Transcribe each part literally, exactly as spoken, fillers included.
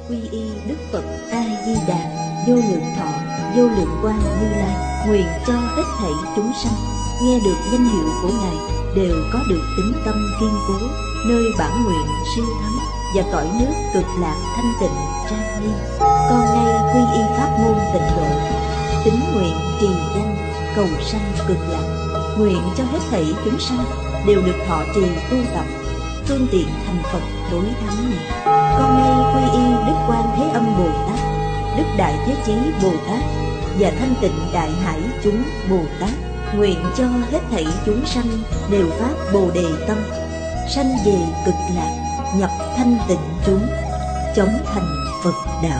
quy y Đức Phật A Di Đà, vô lượng thọ, vô lượng quang Như Lai, nguyện cho hết thảy chúng sanh nghe được danh hiệu của Ngài đều có được tín tâm kiên cố, nơi bản nguyện siêu thắng và cõi nước cực lạc thanh tịnh trang nghiêm. Con nay quy y pháp môn tịnh độ, tín nguyện trì danh cầu sanh cực lạc, nguyện cho hết thảy chúng sanh đều được thọ trì tu tập phương tiện thành Phật đối thắng này. Con nay quy y Đức Quan Thế Âm Bồ Tát, Đức Đại Thế Chí Bồ Tát và Thanh Tịnh Đại Hải chúng Bồ Tát, nguyện cho hết thảy chúng sanh đều phát Bồ Đề tâm, sanh về cực lạc, nhập thanh tịnh chúng, chóng thành Phật đạo.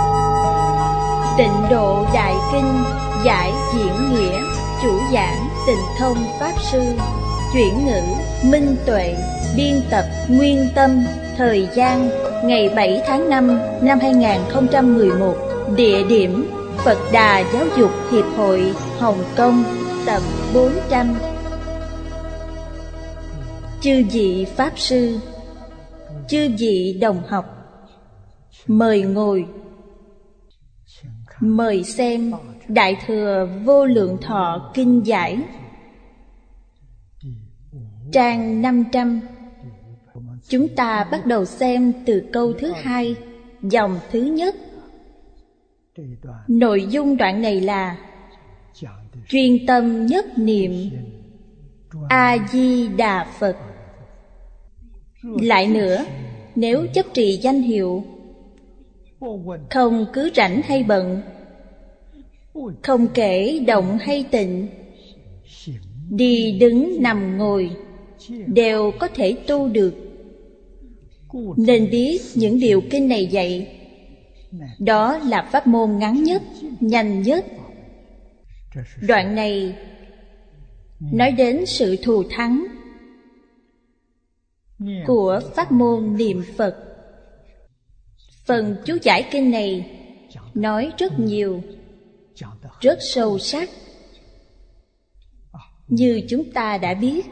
Tịnh Độ Đại Kinh giải diễn nghĩa, chủ giảng Tịnh Thông Pháp Sư, chuyển ngữ Minh Tuệ, biên tập Nguyên Tâm. Thời gian ngày bảy tháng năm năm hai nghìn không trăm mười một. Địa điểm Phật Đà Giáo dục Hiệp hội Hồng Kông, tập bốn trăm. Chư vị Pháp Sư, chư vị đồng học, mời ngồi. Mời xem Đại Thừa Vô Lượng Thọ Kinh Giải, trang năm trăm. Chúng ta bắt đầu xem từ câu thứ hai, dòng thứ nhất. Nội dung đoạn này là chuyên tâm nhất niệm A-di-đà Phật. Lại nữa, nếu chấp trì danh hiệu, không cứ rảnh hay bận, không kể động hay tịnh, đi đứng nằm ngồi, đều có thể tu được. Nên biết những điều kinh này dạy, đó là pháp môn ngắn nhất, nhanh nhất. Đoạn này nói đến sự thù thắng của pháp môn niệm Phật. Phần chú giải kinh này nói rất nhiều, rất sâu sắc. Như chúng ta đã biết,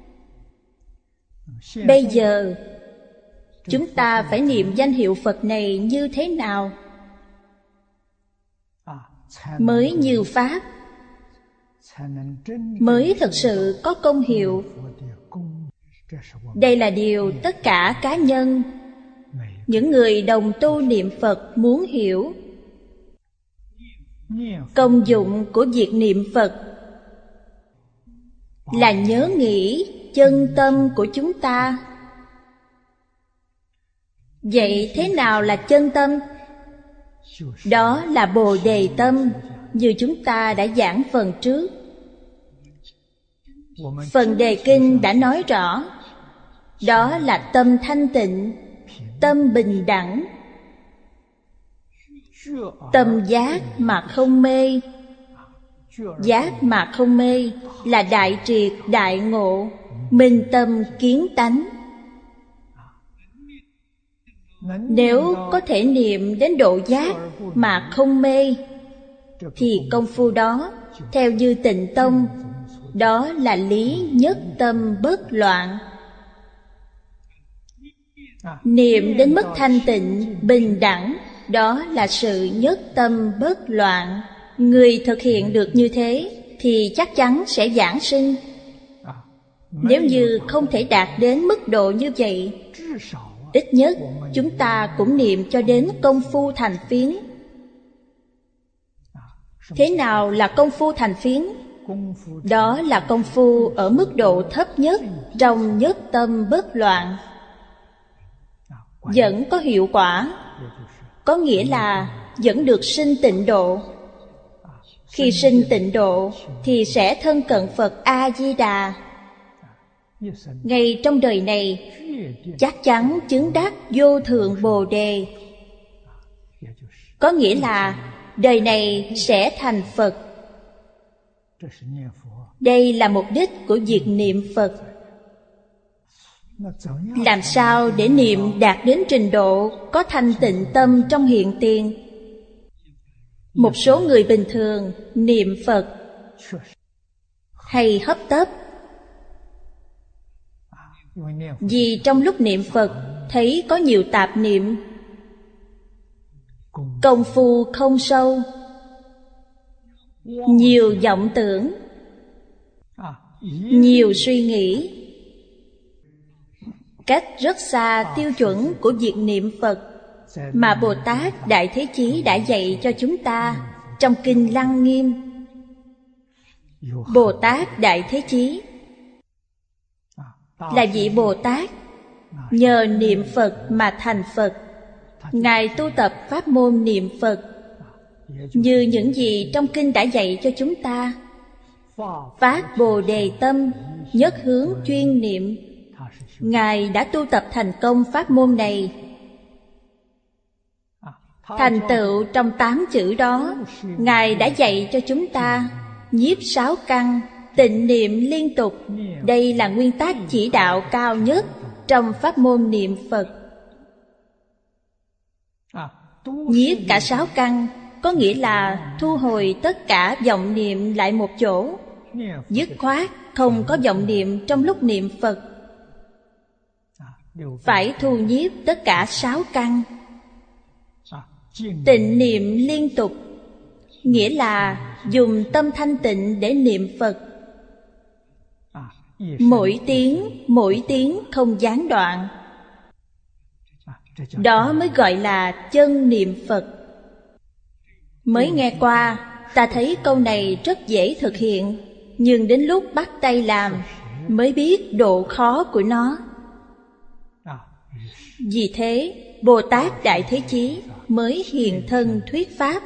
bây giờ chúng ta phải niệm danh hiệu Phật này như thế nào mới như Pháp, mới thực sự có công hiệu. Đây là điều tất cả cá nhân, những người đồng tu niệm Phật muốn hiểu. Công dụng của việc niệm Phật là nhớ nghĩ chân tâm của chúng ta. Vậy thế nào là chân tâm? Đó là Bồ Đề tâm, như chúng ta đã giảng phần trước. Phần đề kinh đã nói rõ, đó là tâm thanh tịnh, tâm bình đẳng, tâm giác mà không mê. Giác mà không mê là đại triệt đại ngộ, minh tâm kiến tánh. Nếu có thể niệm đến độ giác mà không mê, thì công phu đó, theo như Tịnh Tông, đó là lý nhất tâm bất loạn. Niệm đến mức thanh tịnh, bình đẳng, đó là sự nhất tâm bất loạn. Người thực hiện được như thế thì chắc chắn sẽ giảng sinh. Nếu như không thể đạt đến mức độ như vậy, ít nhất chúng ta cũng niệm cho đến công phu thành phiến. Thế nào là công phu thành phiến? Đó là công phu ở mức độ thấp nhất trong nhất tâm bất loạn, vẫn có hiệu quả, có nghĩa là vẫn được sinh tịnh độ. Khi sinh tịnh độ thì sẽ thân cận Phật A-di-đà. Ngay trong đời này chắc chắn chứng đắc vô thượng Bồ Đề, có nghĩa là đời này sẽ thành Phật. Đây là mục đích của việc niệm Phật. Làm sao để niệm đạt đến trình độ có thanh tịnh tâm trong hiện tiền? Một số người bình thường niệm Phật hay hấp tấp, vì trong lúc niệm Phật thấy có nhiều tạp niệm, công phu không sâu, nhiều vọng tưởng, nhiều suy nghĩ, cách rất xa tiêu chuẩn của việc niệm Phật mà Bồ Tát Đại Thế Chí đã dạy cho chúng ta trong Kinh Lăng Nghiêm. Bồ Tát Đại Thế Chí là vị Bồ Tát nhờ niệm Phật mà thành Phật. Ngài tu tập pháp môn niệm Phật như những gì trong Kinh đã dạy cho chúng ta. Phát Bồ Đề tâm, nhất hướng chuyên niệm. Ngài đã tu tập thành công pháp môn này. Thành tựu trong tám chữ đó, Ngài đã dạy cho chúng ta nhiếp sáu căn, tịnh niệm liên tục. Đây là nguyên tắc chỉ đạo cao nhất trong pháp môn niệm Phật. Nhiếp cả sáu căn có nghĩa là thu hồi tất cả vọng niệm lại một chỗ, dứt khoát không có vọng niệm trong lúc niệm Phật. Phải thu nhiếp tất cả sáu căn. Tịnh niệm liên tục nghĩa là dùng tâm thanh tịnh để niệm Phật. Mỗi tiếng, mỗi tiếng không gián đoạn. Đó mới gọi là chân niệm Phật. Mới nghe qua, ta thấy câu này rất dễ thực hiện, nhưng đến lúc bắt tay làm mới biết độ khó của nó. Vì thế, Bồ Tát Đại Thế Chí mới hiện thân thuyết pháp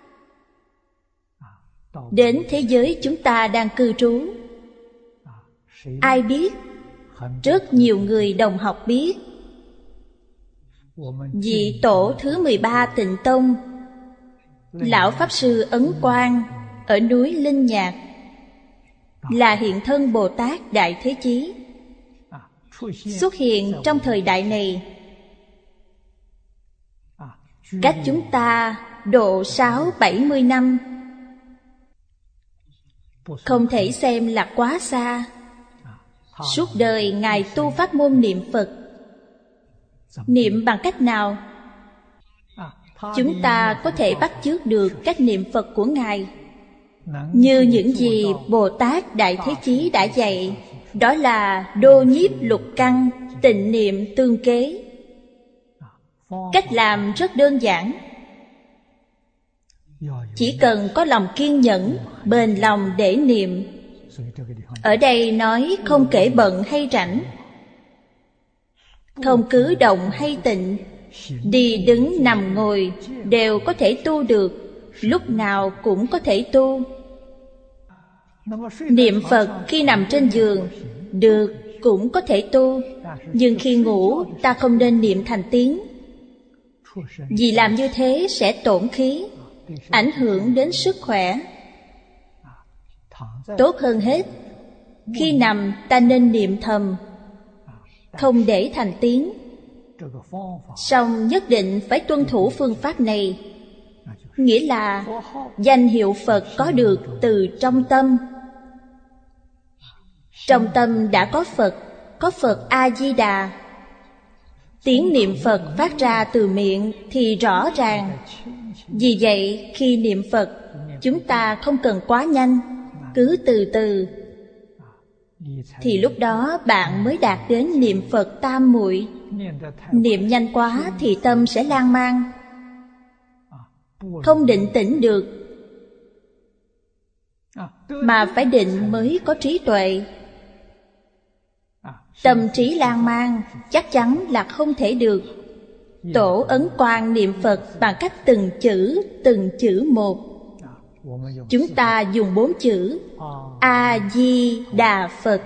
đến thế giới chúng ta đang cư trú. Ai biết? Rất nhiều người đồng học biết. Vị tổ thứ mười ba Tịnh Tông, Lão Pháp Sư Ấn Quang ở núi Linh Nhạc là hiện thân Bồ Tát Đại Thế Chí, xuất hiện trong thời đại này, cách chúng ta độ sáu bảy mươi năm. Không thể xem là quá xa. Suốt đời Ngài tu pháp môn niệm Phật. Niệm bằng cách nào? Chúng ta có thể bắt chước được cách niệm Phật của Ngài. Như những gì Bồ Tát Đại Thế Chí đã dạy, đó là đô nhiếp lục căn, tịnh niệm tương kế. Cách làm rất đơn giản. Chỉ cần có lòng kiên nhẫn, bền lòng để niệm. Ở đây nói không kể bận hay rảnh, không cứ động hay tịnh, đi đứng nằm ngồi đều có thể tu được, lúc nào cũng có thể tu. Niệm Phật khi nằm trên giường được, cũng có thể tu. Nhưng khi ngủ ta không nên niệm thành tiếng, vì làm như thế sẽ tổn khí, ảnh hưởng đến sức khỏe. Tốt hơn hết, khi nằm ta nên niệm thầm, không để thành tiếng. Song nhất định phải tuân thủ phương pháp này, nghĩa là danh hiệu Phật có được từ trong tâm. Trong tâm đã có Phật, có Phật A-di-đà. Tiếng niệm Phật phát ra từ miệng thì rõ ràng. Vì vậy khi niệm Phật, chúng ta không cần quá nhanh, cứ từ từ, thì lúc đó bạn mới đạt đến niệm Phật tam muội. Niệm nhanh quá thì tâm sẽ lan man, không định tĩnh được, mà phải định mới có trí tuệ. Tâm trí lan man chắc chắn là không thể được. Tổ Ấn Quang niệm Phật bằng cách từng chữ, từng chữ một. Chúng ta dùng bốn chữ A-di-đà Phật,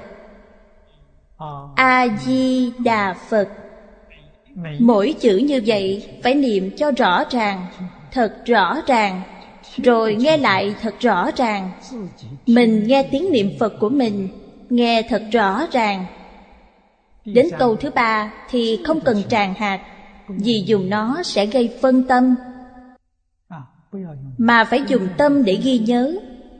A-di-đà Phật. Mỗi chữ như vậy phải niệm cho rõ ràng, thật rõ ràng, rồi nghe lại thật rõ ràng. Mình nghe tiếng niệm Phật của mình, nghe thật rõ ràng. Đến câu thứ ba thì không cần tràn hạt, vì dùng nó sẽ gây phân tâm, mà phải dùng tâm để ghi nhớ.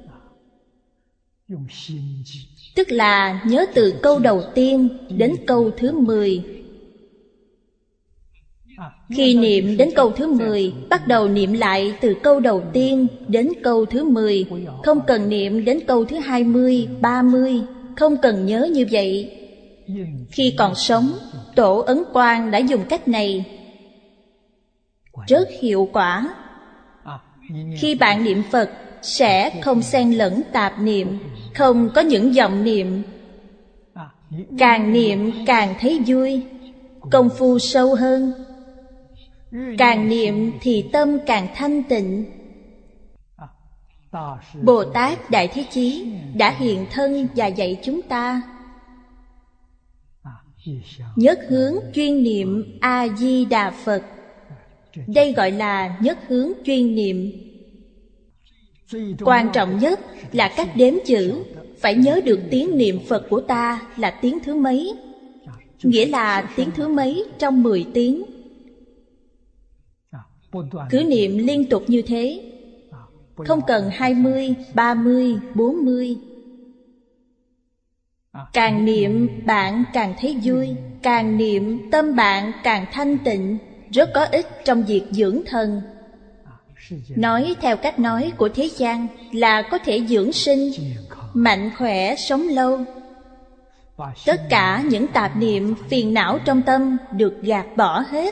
Tức là nhớ từ câu đầu tiên đến câu thứ mười. Khi niệm đến câu thứ mười, bắt đầu niệm lại từ câu đầu tiên đến câu thứ mười. Không cần niệm đến câu thứ hai mươi, ba mươi. Không cần nhớ như vậy. Khi còn sống, Tổ Ấn Quang đã dùng cách này, rất hiệu quả. Khi bạn niệm Phật, sẽ không xen lẫn tạp niệm, không có những vọng niệm. Càng niệm càng thấy vui, công phu sâu hơn. Càng niệm thì tâm càng thanh tịnh. Bồ Tát Đại Thế Chí đã hiện thân và dạy chúng ta nhất hướng chuyên niệm A-di-đà Phật. Đây gọi là nhất hướng chuyên niệm. Quan trọng nhất là cách đếm chữ. Phải nhớ được tiếng niệm Phật của ta là tiếng thứ mấy, nghĩa là tiếng thứ mấy trong mười tiếng. Cứ niệm liên tục như thế, không cần hai mươi, ba mươi, bốn mươi. Càng niệm bạn càng thấy vui, càng niệm tâm bạn càng thanh tịnh, rất có ích trong việc dưỡng thần. Nói theo cách nói của thế gian là có thể dưỡng sinh, mạnh khỏe, sống lâu. Tất cả những tạp niệm phiền não trong tâm được gạt bỏ hết.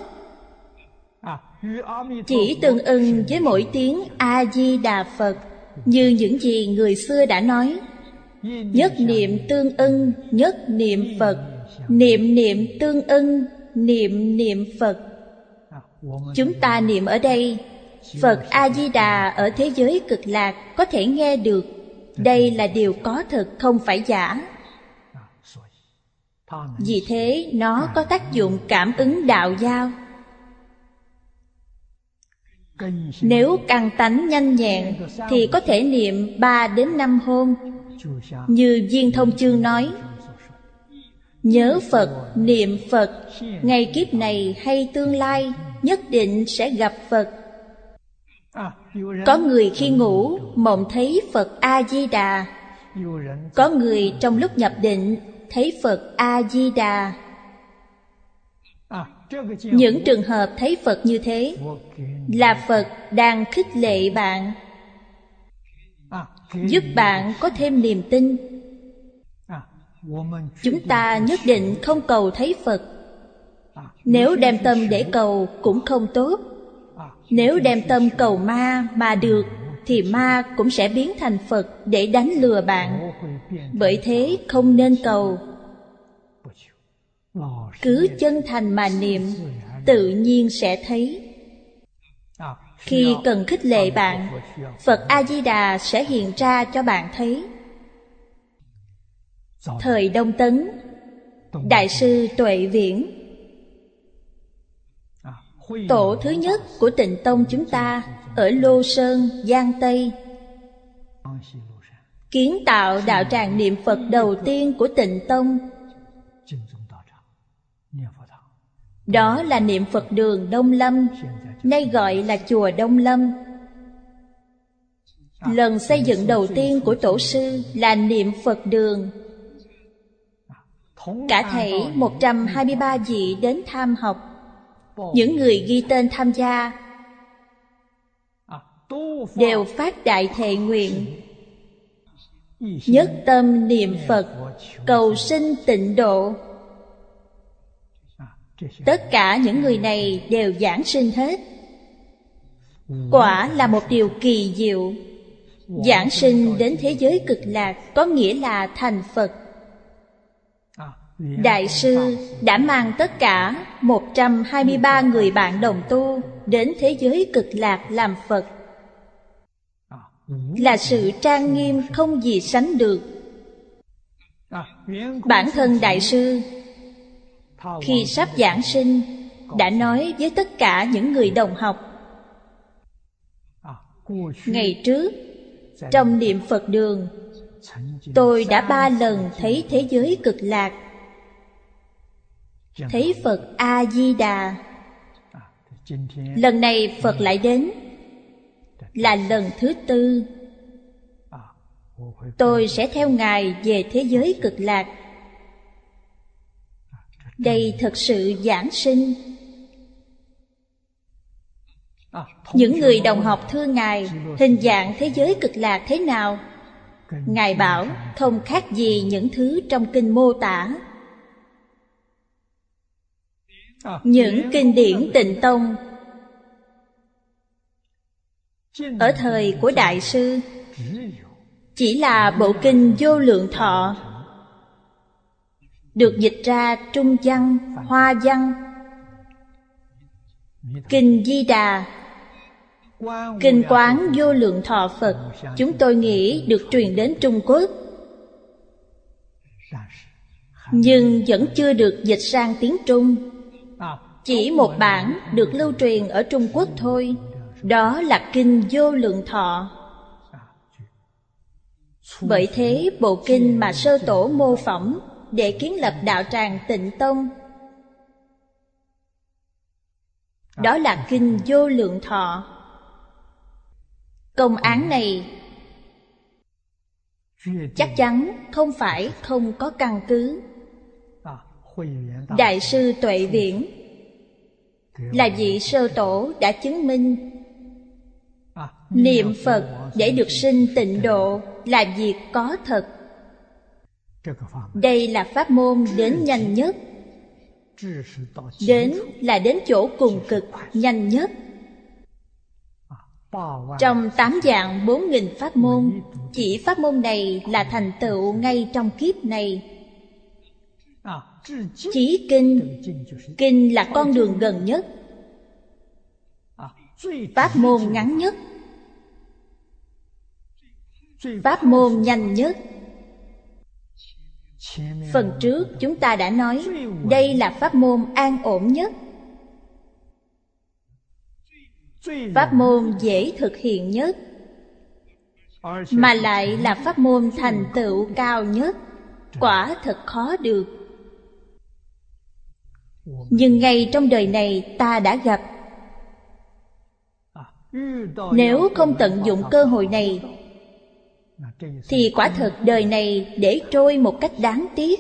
Chỉ tương ưng với mỗi tiếng A-di-đà Phật, như những gì người xưa đã nói. Nhất niệm tương ưng, nhất niệm Phật. Niệm niệm tương ưng, niệm niệm Phật. Chúng ta niệm ở đây, Phật A-di-đà ở thế giới cực lạc có thể nghe được. Đây là điều có thật, không phải giả. Vì thế nó có tác dụng cảm ứng đạo giao. Nếu căn tánh nhanh nhẹn thì có thể niệm ba đến năm hôm. Như Viên Thông Chương nói, nhớ Phật, niệm Phật, ngay kiếp này hay tương lai nhất định sẽ gặp Phật. Có người khi ngủ mộng thấy Phật A-di-đà. Có người trong lúc nhập định thấy Phật A-di-đà. Những trường hợp thấy Phật như thế là Phật đang khích lệ bạn, giúp bạn có thêm niềm tin. Chúng ta nhất định không cầu thấy Phật. Nếu đem tâm để cầu cũng không tốt. Nếu đem tâm cầu ma mà được thì ma cũng sẽ biến thành Phật để đánh lừa bạn. Bởi thế không nên cầu. Cứ chân thành mà niệm, tự nhiên sẽ thấy. Khi cần khích lệ bạn, Phật A-di-đà sẽ hiện ra cho bạn thấy. Thời Đông Tấn, Đại sư Tuệ Viễn, tổ thứ nhất của Tịnh Tông chúng ta, ở Lô Sơn, Giang Tây, kiến tạo đạo tràng niệm Phật đầu tiên của Tịnh Tông. Đó là niệm Phật đường Đông Lâm, nay gọi là chùa Đông Lâm. Lần xây dựng đầu tiên của tổ sư là niệm Phật đường. Cả thảy một trăm hai mươi ba vị đến tham học. Những người ghi tên tham gia đều phát đại thệ nguyện, nhất tâm niệm Phật, cầu sinh tịnh độ. Tất cả những người này đều giảng sinh hết. Quả là một điều kỳ diệu. Giảng sinh đến thế giới cực lạc có nghĩa là thành Phật. Đại sư đã mang tất cả một trăm hai mươi ba người bạn đồng tu đến thế giới cực lạc làm Phật. Là sự trang nghiêm không gì sánh được. Bản thân Đại sư khi sắp giảng sinh đã nói với tất cả những người đồng học: ngày trước trong niệm Phật đường, tôi đã ba lần thấy thế giới cực lạc, thấy Phật A-di-đà. Lần này Phật lại đến, là lần thứ tư. Tôi sẽ theo Ngài về thế giới cực lạc. Đây thật sự giảng sinh. Những người đồng học thưa Ngài, hình dạng thế giới cực lạc thế nào? Ngài bảo không khác gì những thứ trong kinh mô tả. Những kinh điển Tịnh Tông ở thời của Đại sư chỉ là bộ kinh Vô Lượng Thọ, được dịch ra Trung văn, Hoa văn. Kinh Di Đà, kinh Quán Vô Lượng Thọ Phật, chúng tôi nghĩ được truyền đến Trung Quốc, nhưng vẫn chưa được dịch sang tiếng Trung. Chỉ một bản được lưu truyền ở Trung Quốc thôi, đó là kinh Vô Lượng Thọ. Bởi thế bộ kinh mà sơ tổ mô phỏng để kiến lập đạo tràng Tịnh Tông, đó là kinh Vô Lượng Thọ. Công án này chắc chắn không phải không có căn cứ. Đại sư Tuệ Viễn là vị sơ tổ đã chứng minh niệm Phật để được sinh tịnh độ là việc có thật. Đây là pháp môn đến nhanh nhất, đến là đến chỗ cùng cực nhanh nhất. Trong tám vạn bốn nghìn pháp môn, chỉ pháp môn này là thành tựu ngay trong kiếp này. Chí kinh, kinh là con đường gần nhất, pháp môn ngắn nhất, pháp môn nhanh nhất. Phần trước chúng ta đã nói, đây là pháp môn an ổn nhất, pháp môn dễ thực hiện nhất, mà lại là pháp môn thành tựu cao nhất. Quả thật khó được. Nhưng ngay trong đời này ta đã gặp. Nếu không tận dụng cơ hội này thì quả thật đời này để trôi một cách đáng tiếc.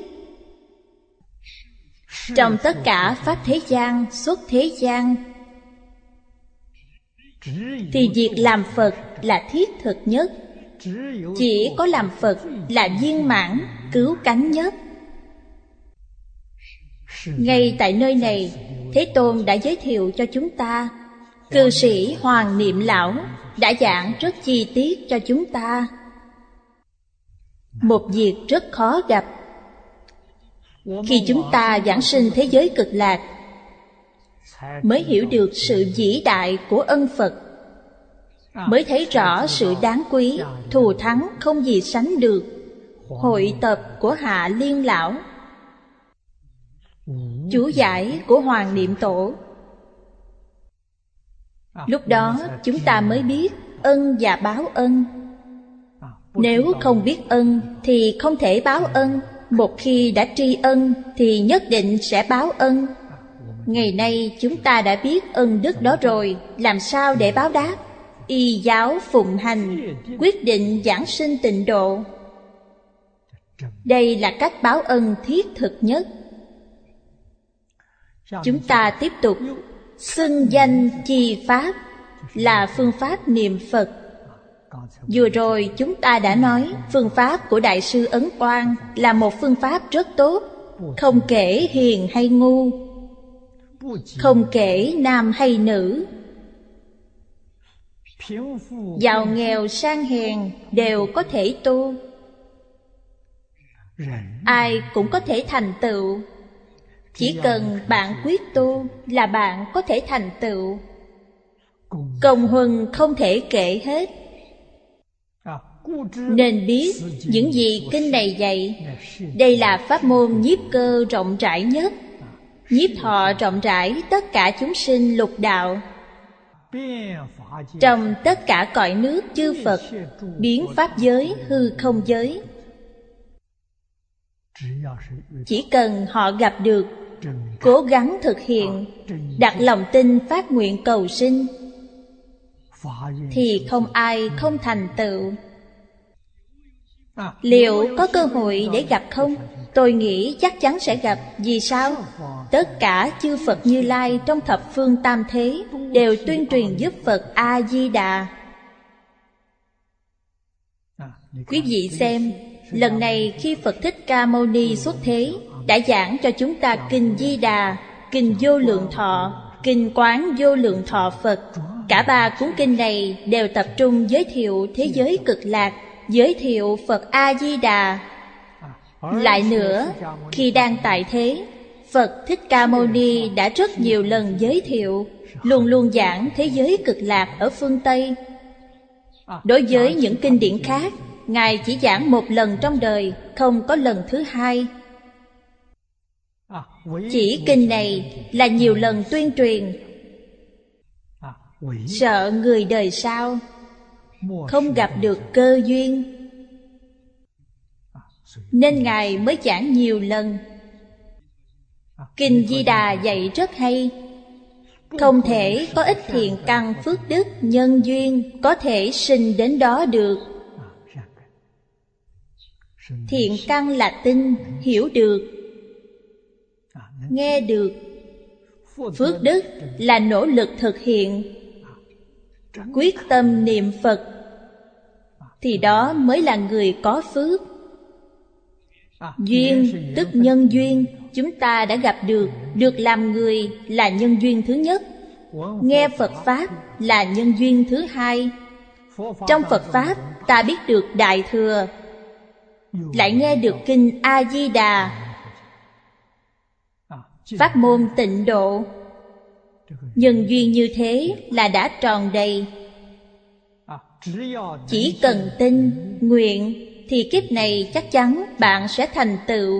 Trong tất cả pháp thế gian, xuất thế gian, thì việc làm Phật là thiết thực nhất. Chỉ có làm Phật là viên mãn, cứu cánh nhất. Ngay tại nơi này, Thế Tôn đã giới thiệu cho chúng ta. Cư sĩ Hoàng Niệm Lão đã giảng rất chi tiết cho chúng ta một việc rất khó gặp. Khi chúng ta giảng sinh thế giới cực lạc, mới hiểu được sự vĩ đại của ân Phật, mới thấy rõ sự đáng quý, thù thắng không gì sánh được hội tập của Hạ Liên Lão, chú giải của Hoàng Niệm Tổ. Lúc đó chúng ta mới biết ân và báo ân. Nếu không biết ân thì không thể báo ân. Một khi đã tri ân thì nhất định sẽ báo ân. Ngày nay chúng ta đã biết ân đức đó rồi, làm sao để báo đáp? Y giáo phụng hành, quyết định giảng sinh tịnh độ. Đây là cách báo ân thiết thực nhất. Chúng ta tiếp tục xưng danh chi pháp là phương pháp niệm Phật. Vừa rồi chúng ta đã nói phương pháp của Đại sư Ấn Quang là một phương pháp rất tốt, không kể hiền hay ngu, không kể nam hay nữ, giàu nghèo sang hèn đều có thể tu. Ai cũng có thể thành tựu. Chỉ cần bạn quyết tu là bạn có thể thành tựu. Công huân không thể kể hết. Nên biết những gì kinh này dạy. Đây là pháp môn nhiếp cơ rộng rãi nhất, nhiếp thọ rộng rãi tất cả chúng sinh lục đạo. Trong tất cả cõi nước chư Phật, biến pháp giới hư không giới, chỉ cần họ gặp được, cố gắng thực hiện, đặt lòng tin phát nguyện cầu sinh, thì không ai không thành tựu. Liệu có cơ hội để gặp không? Tôi nghĩ chắc chắn sẽ gặp. Vì sao? Tất cả chư Phật Như Lai trong thập phương tam thế đều tuyên truyền giúp Phật A-di-đà. Quý vị xem, lần này khi Phật Thích Ca Mâu Ni xuất thế, đã giảng cho chúng ta Kinh Di Đà, Kinh Vô Lượng Thọ, Kinh Quán Vô Lượng Thọ Phật. Cả ba cuốn kinh này đều tập trung giới thiệu thế giới cực lạc, giới thiệu Phật A-di-đà. Lại nữa, khi đang tại thế, Phật Thích Ca Mâu Ni đã rất nhiều lần giới thiệu, luôn luôn giảng thế giới cực lạc ở phương Tây. Đối với những kinh điển khác, Ngài chỉ giảng một lần trong đời, không có lần thứ hai. Chỉ kinh này là nhiều lần tuyên truyền, sợ người đời sau không gặp được cơ duyên, nên Ngài mới giảng nhiều lần. Kinh Di Đà dạy rất hay. Không thể có ít thiện căn phước đức nhân duyên có thể sinh đến đó được. Thiện căn là tin, hiểu được, nghe được. Phước đức là nỗ lực thực hiện, quyết tâm niệm Phật, thì đó mới là người có phước. Duyên tức nhân duyên, chúng ta đã gặp được, được làm người là nhân duyên thứ nhất. Nghe Phật Pháp là nhân duyên thứ hai. Trong Phật Pháp ta biết được Đại Thừa, lại nghe được Kinh A-di-đà, pháp môn tịnh độ. Nhân duyên như thế là đã tròn đầy. Chỉ cần tin, nguyện thì kiếp này chắc chắn bạn sẽ thành tựu.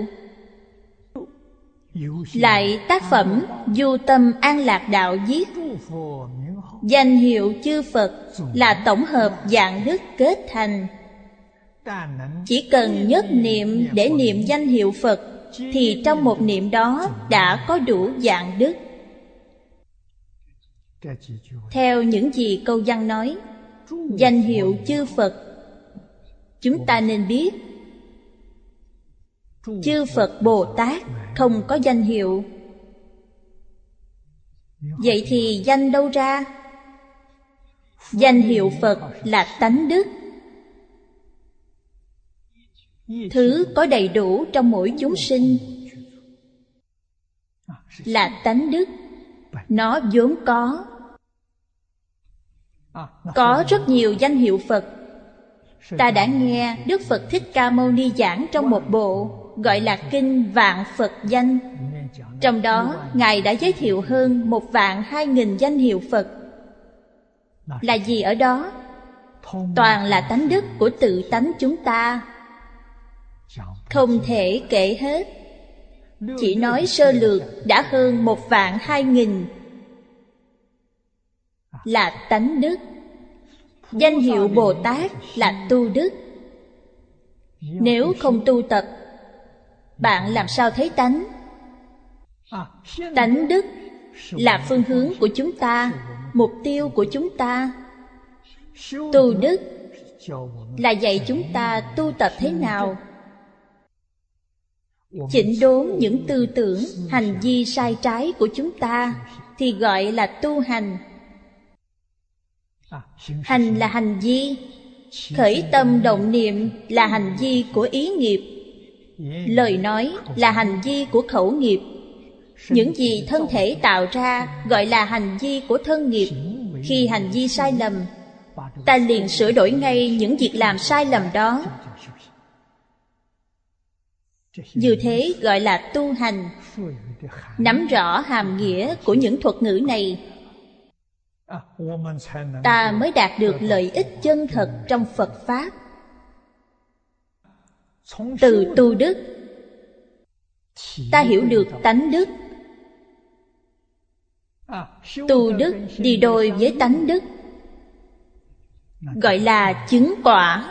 Lại tác phẩm Du Tâm An Lạc Đạo viết, danh hiệu chư Phật là tổng hợp dạng đức kết thành. Chỉ cần nhất niệm để niệm danh hiệu Phật, thì trong một niệm đó đã có đủ dạng đức. Theo những gì câu văn nói, danh hiệu chư Phật, chúng ta nên biết chư Phật Bồ Tát không có danh hiệu. Vậy thì danh đâu ra? Danh hiệu Phật là tánh đức, thứ có đầy đủ trong mỗi chúng sinh, là tánh đức. Nó vốn có. Có rất nhiều danh hiệu Phật. Ta đã nghe Đức Phật Thích Ca Mâu Ni giảng trong một bộ gọi là Kinh Vạn Phật Danh. Trong đó Ngài đã giới thiệu hơn một vạn hai nghìn danh hiệu Phật. Là gì ở đó? Toàn là tánh đức của tự tánh chúng ta, không thể kể hết. Chỉ nói sơ lược đã hơn một vạn hai nghìn là tánh đức. Danh hiệu Bồ Tát là tu đức. Nếu không tu tập, bạn làm sao thấy tánh? Tánh đức là phương hướng của chúng ta, mục tiêu của chúng ta. Tu đức là dạy chúng ta tu tập thế nào, chỉnh đốn những tư tưởng, hành vi sai trái của chúng ta, thì gọi là tu hành. Hành là hành vi, khởi tâm động niệm là hành vi của ý nghiệp, lời nói là hành vi của khẩu nghiệp. Những gì thân thể tạo ra gọi là hành vi của thân nghiệp. Khi hành vi sai lầm, ta liền sửa đổi ngay những việc làm sai lầm đó. Như thế gọi là tu hành. Nắm rõ hàm nghĩa của những thuật ngữ này, ta mới đạt được lợi ích chân thật trong Phật Pháp. Từ tu đức, ta hiểu được tánh đức. Tu đức đi đôi với tánh đức, gọi là chứng quả.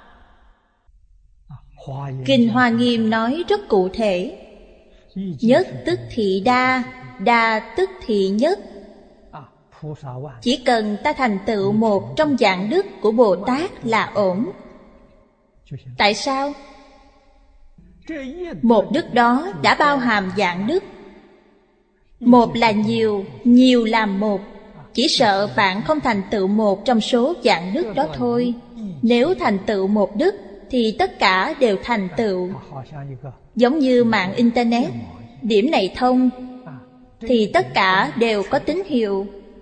Kinh Hoa Nghiêm nói rất cụ thể: nhất tức thị đa, đa tức thị nhất. Chỉ cần ta thành tựu một trong dạng đức của Bồ Tát là ổn. Tại sao? Một đức đó đã bao hàm vạn đức. Một là nhiều, nhiều là một. Chỉ sợ bạn không thành tựu một trong số vạn đức đó thôi. Nếu thành tựu một đức thì tất cả đều thành tựu. Giống như mạng Internet, điểm này thông thì tất cả đều có tín hiệu.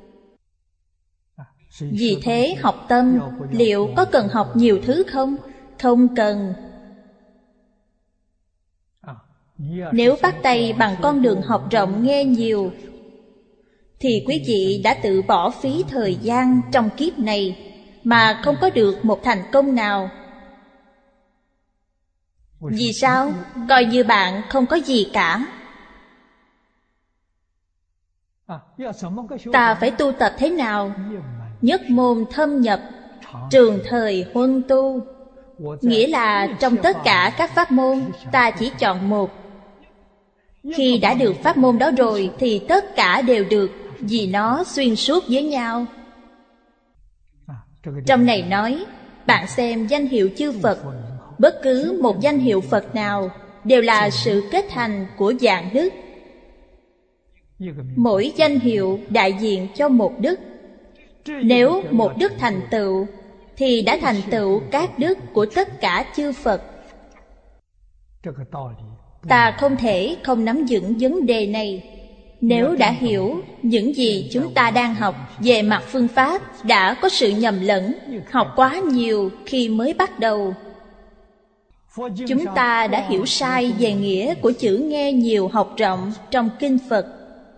Vì thế học tâm liệu có cần học nhiều thứ không? Không cần. Nếu bắt tay bằng con đường học rộng nghe nhiều thì quý vị đã tự bỏ phí thời gian trong kiếp này mà không có được một thành công nào. Vì sao? Coi như bạn không có gì cả. Ta phải tu tập thế nào? Nhất môn thâm nhập, trường thời huân tu. Nghĩa là trong tất cả các pháp môn ta chỉ chọn một. Khi đã được pháp môn đó rồi thì tất cả đều được, vì nó xuyên suốt với nhau. Trong này nói, bạn xem danh hiệu chư Phật, bất cứ một danh hiệu Phật nào đều là sự kết thành của vạn đức. Mỗi danh hiệu đại diện cho một đức. Nếu một đức thành tựu thì đã thành tựu các đức của tất cả chư Phật. Ta không thể không nắm vững vấn đề này. Nếu đã hiểu những gì chúng ta đang học về mặt phương pháp đã có sự nhầm lẫn, học quá nhiều khi mới bắt đầu. Chúng ta đã hiểu sai về nghĩa của chữ nghe nhiều học rộng trong kinh Phật.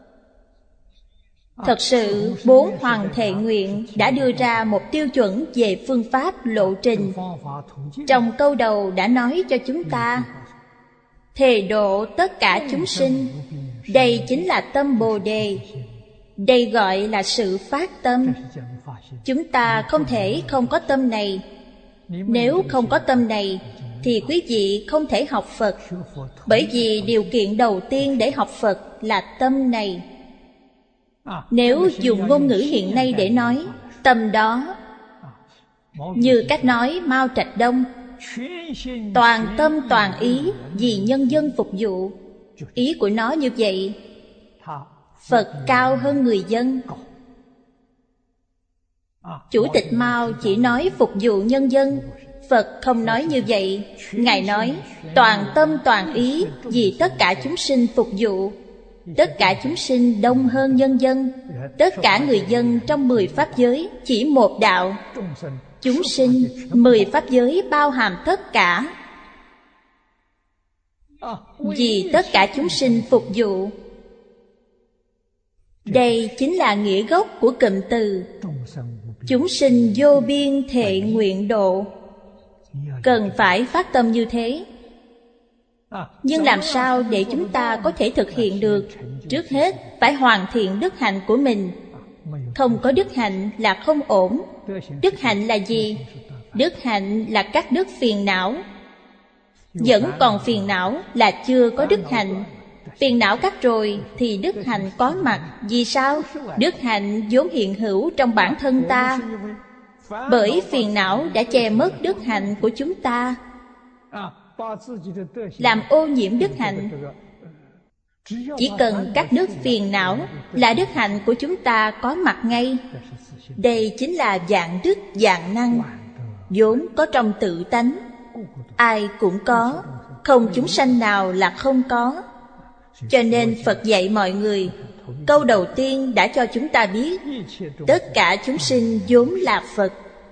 Thật sự, bốn hoàng thệ nguyện đã đưa ra một tiêu chuẩn về phương pháp lộ trình. Trong câu đầu đã nói cho chúng ta thề độ tất cả chúng sinh. Đây chính là tâm Bồ Đề. Đây gọi là sự phát tâm. Chúng ta không thể không có tâm này. Nếu không có tâm này thì quý vị không thể học Phật. Bởi vì điều kiện đầu tiên để học Phật là tâm này. Nếu dùng ngôn ngữ hiện nay để nói, tâm đó như cách nói Mao Trạch Đông, toàn tâm toàn ý vì nhân dân phục vụ. Ý của nó như vậy. Phật cao hơn người dân. Chủ tịch Mao chỉ nói phục vụ nhân dân, Phật không nói như vậy. Ngài nói toàn tâm toàn ý vì tất cả chúng sinh phục vụ. Tất cả chúng sinh đông hơn nhân dân. Tất cả người dân trong mười pháp giới chỉ một đạo. Chúng sinh mười pháp giới bao hàm tất cả. Vì tất cả chúng sinh phục vụ. Đây chính là nghĩa gốc của cụm từ chúng sinh vô biên thệ nguyện độ. Cần phải phát tâm như thế. Nhưng làm sao để chúng ta có thể thực hiện được? Trước hết phải hoàn thiện đức hạnh của mình. Không có đức hạnh là không ổn. Đức hạnh là gì? Đức hạnh là các đức phiền não. Vẫn còn phiền não là chưa có đức hạnh. Phiền não cắt rồi thì đức hạnh có mặt. Vì sao? Đức hạnh vốn hiện hữu trong bản thân ta. Bởi phiền não đã che mất đức hạnh của chúng ta, làm ô nhiễm đức hạnh. Chỉ cần cắt đứt phiền não là đức hạnh của chúng ta có mặt ngay. Đây chính là vạn đức vạn năng, vốn có trong tự tánh. Ai cũng có, không chúng sanh nào là không có. Cho nên Phật dạy mọi người, câu đầu tiên đã cho chúng ta biết tất cả chúng sinh vốn là Phật.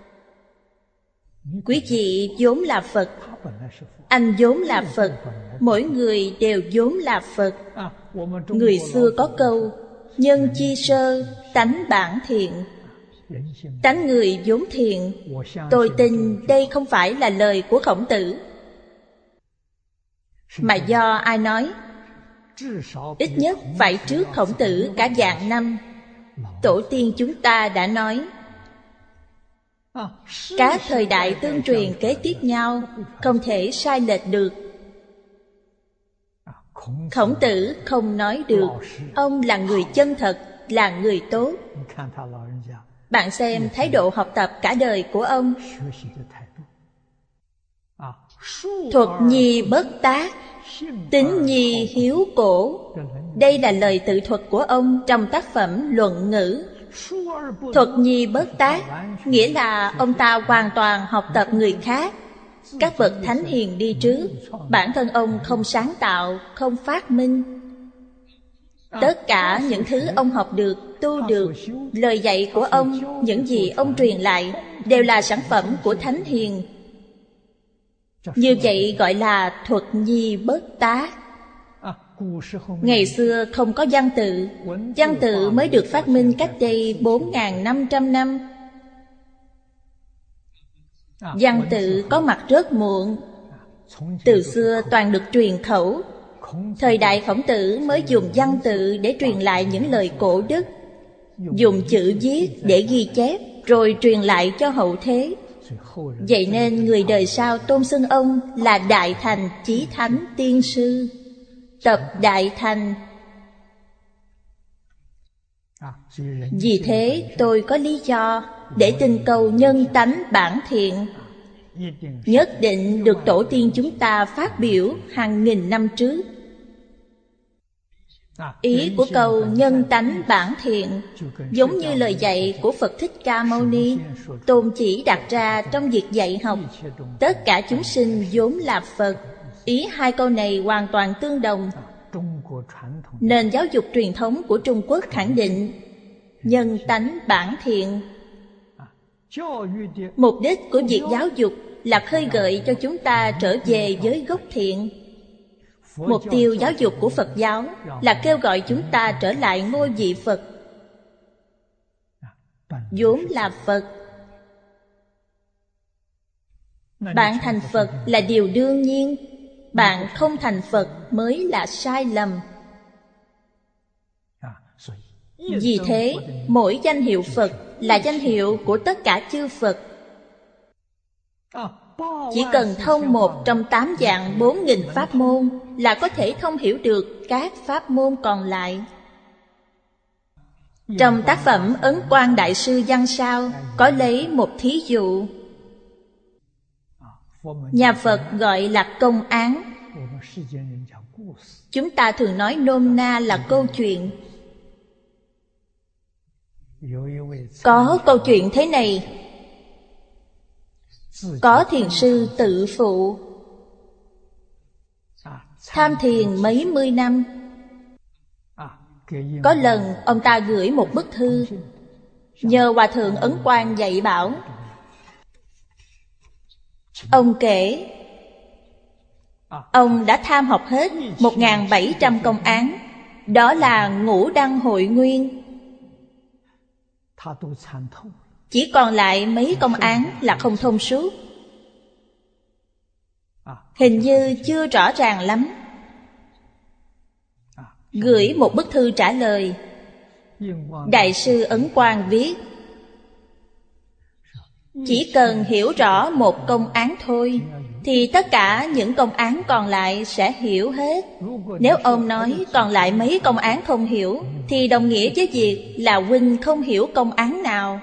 Quý vị vốn là Phật, anh vốn là Phật, mỗi người đều vốn là Phật. Người xưa có câu nhân chi sơ, tánh bản thiện. Tánh người vốn thiện. Tôi tin đây không phải là lời của Khổng Tử, mà do ai nói? Ít nhất phải trước Khổng Tử cả vạn năm. Tổ tiên chúng ta đã nói. Các thời đại tương truyền kế tiếp nhau, không thể sai lệch được. Khổng Tử không nói được. Ông là người chân thật, là người tốt. Bạn xem thái độ học tập cả đời của ông. Thuật nhi bất tác, tính nhi hiếu cổ. Đây là lời tự thuật của ông trong tác phẩm Luận Ngữ. Thuật nhi bất tác nghĩa là ông ta hoàn toàn học tập người khác, các bậc thánh hiền đi trước. Bản thân ông không sáng tạo, không phát minh. Tất cả những thứ ông học được, tu được, lời dạy của ông, những gì ông truyền lại đều là sản phẩm của thánh hiền. Như vậy gọi là thuật nhi bất tác. Ngày xưa không có văn tự, văn tự mới được phát minh cách đây bốn nghìn năm trăm năm. Văn tự có mặt rất muộn, từ xưa toàn được truyền khẩu. Thời đại Khổng Tử mới dùng văn tự để truyền lại những lời cổ đức, dùng chữ viết để ghi chép, rồi truyền lại cho hậu thế. Vậy nên người đời sau tôn xưng ông là Đại Thành Chí Thánh Tiên Sư, Tập Đại Thành. Vì thế tôi có lý do để tin câu nhân tánh bản thiện nhất định được tổ tiên chúng ta phát biểu hàng nghìn năm trước. Ý của câu nhân tánh bản thiện giống như lời dạy của Phật Thích Ca Mâu Ni, tôn chỉ đặt ra trong việc dạy học. Tất cả chúng sinh vốn là Phật. Ý hai câu này hoàn toàn tương đồng. Nền giáo dục truyền thống của Trung Quốc khẳng định nhân tánh bản thiện. Mục đích của việc giáo dục là khơi gợi cho chúng ta trở về với gốc thiện. Mục tiêu giáo dục của Phật giáo là kêu gọi chúng ta trở lại ngôi vị Phật, vốn là Phật. Bạn thành Phật là điều đương nhiên, bạn không thành Phật mới là sai lầm. Vì thế, mỗi danh hiệu Phật là danh hiệu của tất cả chư Phật. Chỉ cần thông một trong tám vạn bốn nghìn pháp môn là có thể thông hiểu được các pháp môn còn lại. Trong tác phẩm Ấn Quang Đại Sư Văn Sao có lấy một thí dụ. Nhà Phật gọi là công án, chúng ta thường nói nôm na là câu chuyện. Có câu chuyện thế này: có thiền sư tự phụ, tham thiền mấy mươi năm. Có lần ông ta gửi một bức thư, nhờ Hòa Thượng Ấn Quang dạy bảo. Ông kể, ông đã tham học hết một nghìn bảy trăm công án, đó là ngũ đăng hội nguyên. Chỉ còn lại mấy công án là không thông suốt, hình như chưa rõ ràng lắm. Gửi một bức thư trả lời. Đại sư Ấn Quang viết: chỉ cần hiểu rõ một công án thôi thì tất cả những công án còn lại sẽ hiểu hết. Nếu ông nói còn lại mấy công án không hiểu thì đồng nghĩa với việc là huynh không hiểu công án nào.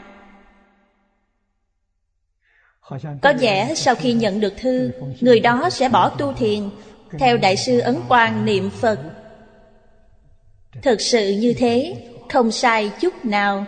Có vẻ sau khi nhận được thư, người đó sẽ bỏ tu thiền, theo Đại sư Ấn Quang niệm Phật. Thực sự như thế, không sai chút nào.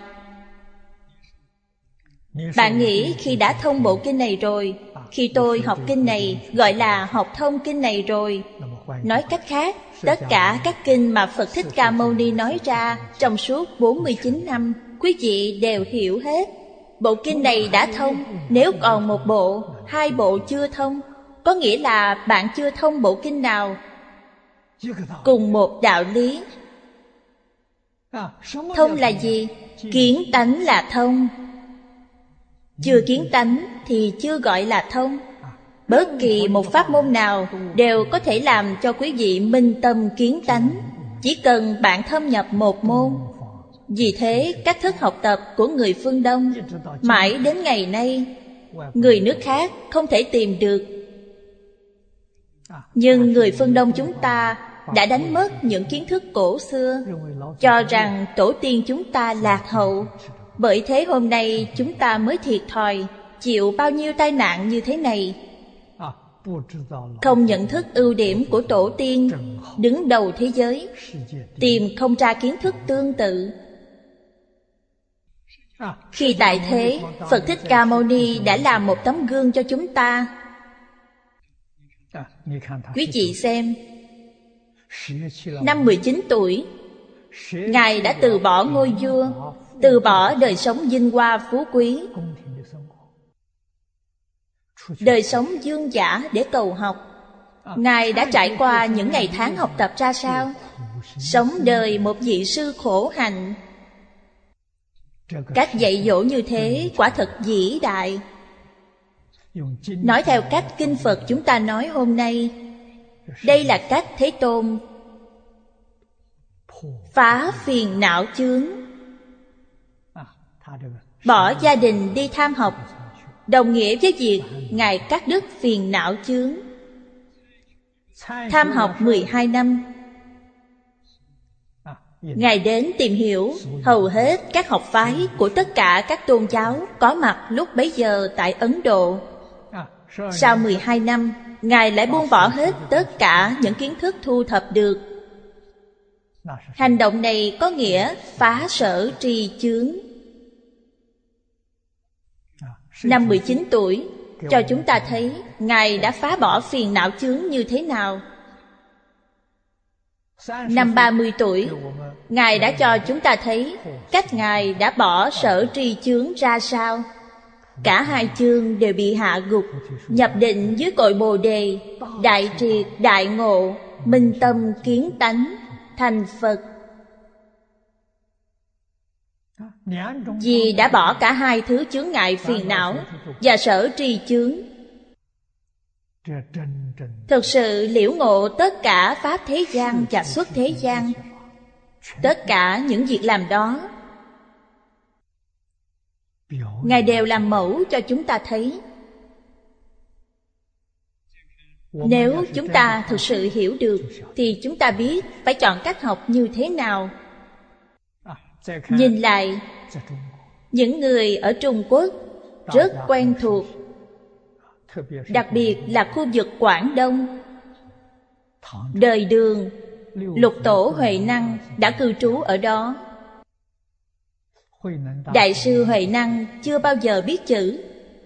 Bạn nghĩ khi đã thông bộ kinh này rồi, khi tôi học kinh này gọi là học thông kinh này rồi. Nói cách khác, tất cả các kinh mà Phật Thích Ca Mâu Ni nói ra trong suốt bốn mươi chín năm, quý vị đều hiểu hết. Bộ kinh này đã thông, nếu còn một bộ, hai bộ chưa thông, có nghĩa là bạn chưa thông bộ kinh nào. Cùng một đạo lý. Thông là gì? Kiến tánh là thông. Chưa kiến tánh thì chưa gọi là thông. Bất kỳ một pháp môn nào đều có thể làm cho quý vị minh tâm kiến tánh, chỉ cần bạn thâm nhập một môn. Vì thế, cách thức học tập của người phương Đông mãi đến ngày nay, người nước khác không thể tìm được. Nhưng người phương Đông chúng ta đã đánh mất những kiến thức cổ xưa, cho rằng tổ tiên chúng ta lạc hậu. Bởi thế hôm nay chúng ta mới thiệt thòi, chịu bao nhiêu tai nạn như thế này. không nhận thức ưu điểm của tổ tiên đứng đầu thế giới, tìm không ra kiến thức tương tự. Khi tại thế, Phật Thích Ca Mâu Ni đã làm một tấm gương cho chúng ta. Quý vị xem, năm mười chín tuổi, Ngài đã từ bỏ ngôi vua, từ bỏ đời sống vinh hoa phú quý, đời sống dương dã để cầu học. Ngài đã trải qua những ngày tháng học tập ra sao? Sống đời một vị sư khổ hạnh. Cách dạy dỗ như thế quả thật vĩ đại. Nói theo cách kinh Phật chúng ta nói hôm nay, đây là cách Thế Tôn phá phiền não chướng. Bỏ gia đình đi tham học, đồng nghĩa với việc Ngài cắt đứt phiền não chướng. Tham học mười hai năm, Ngài đến tìm hiểu hầu hết các học phái của tất cả các tôn giáo có mặt lúc bấy giờ tại Ấn Độ. Sau mười hai năm, Ngài lại buông bỏ hết tất cả những kiến thức thu thập được. Hành động này có nghĩa phá sở tri chướng. Năm mười chín tuổi cho chúng ta thấy Ngài đã phá bỏ phiền não chướng như thế nào. Năm ba mươi tuổi, Ngài đã cho chúng ta thấy cách Ngài đã bỏ sở tri chướng ra sao. Cả hai chương đều bị hạ gục, nhập định dưới cội Bồ Đề, đại triệt, đại ngộ, minh tâm kiến tánh, thành Phật. Vì đã bỏ cả hai thứ chướng ngại phiền não và sở tri chướng, thực sự liễu ngộ tất cả pháp thế gian và xuất thế gian. Tất cả những việc làm đó, Ngài đều làm mẫu cho chúng ta thấy. Nếu chúng ta thực sự hiểu được, thì chúng ta biết phải chọn cách học như thế nào. Nhìn lại, những người ở Trung Quốc rất quen thuộc, đặc biệt là khu vực Quảng Đông. Đời Đường, Lục Tổ Huệ Năng đã cư trú ở đó. Đại sư Huệ Năng chưa bao giờ biết chữ,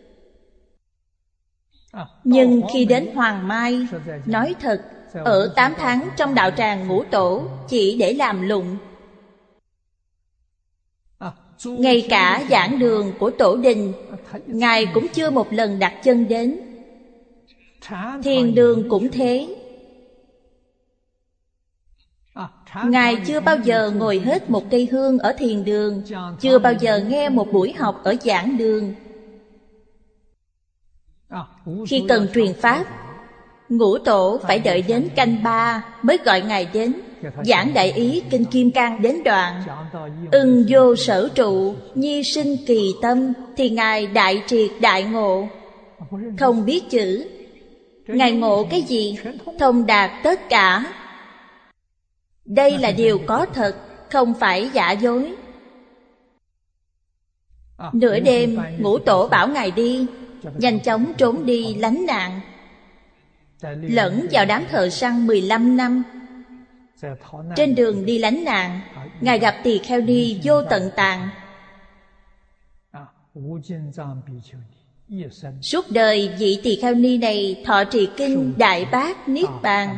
nhưng khi đến Hoàng Mai, nói thật, ở tám tháng trong đạo tràng Ngũ Tổ chỉ để làm lụng. Ngay cả giảng đường của Tổ Đình, Ngài cũng chưa một lần đặt chân đến. Thiền đường cũng thế. Ngài chưa bao giờ ngồi hết một cây hương ở thiền đường, chưa bao giờ nghe một buổi học ở giảng đường. Khi cần truyền pháp, Ngũ Tổ phải đợi đến canh ba mới gọi Ngài đến, giảng đại ý Kinh Kim Cang đến đoạn ưng vô sở trụ, nhi sinh kỳ tâm, thì Ngài đại triệt đại ngộ. Không biết chữ, Ngài ngộ cái gì? Thông đạt tất cả. Đây là điều có thật, không phải giả dối. Nửa đêm, Ngũ Tổ bảo Ngài đi, nhanh chóng trốn đi lánh nạn. Lẫn vào đám thợ săn mười lăm năm. Trên đường đi lánh nạn, Ngài gặp Tỳ Kheo Ni Vô Tận Tạng. Suốt đời vị Tỳ Kheo Ni này thọ trì kinh Đại Bát Niết Bàn.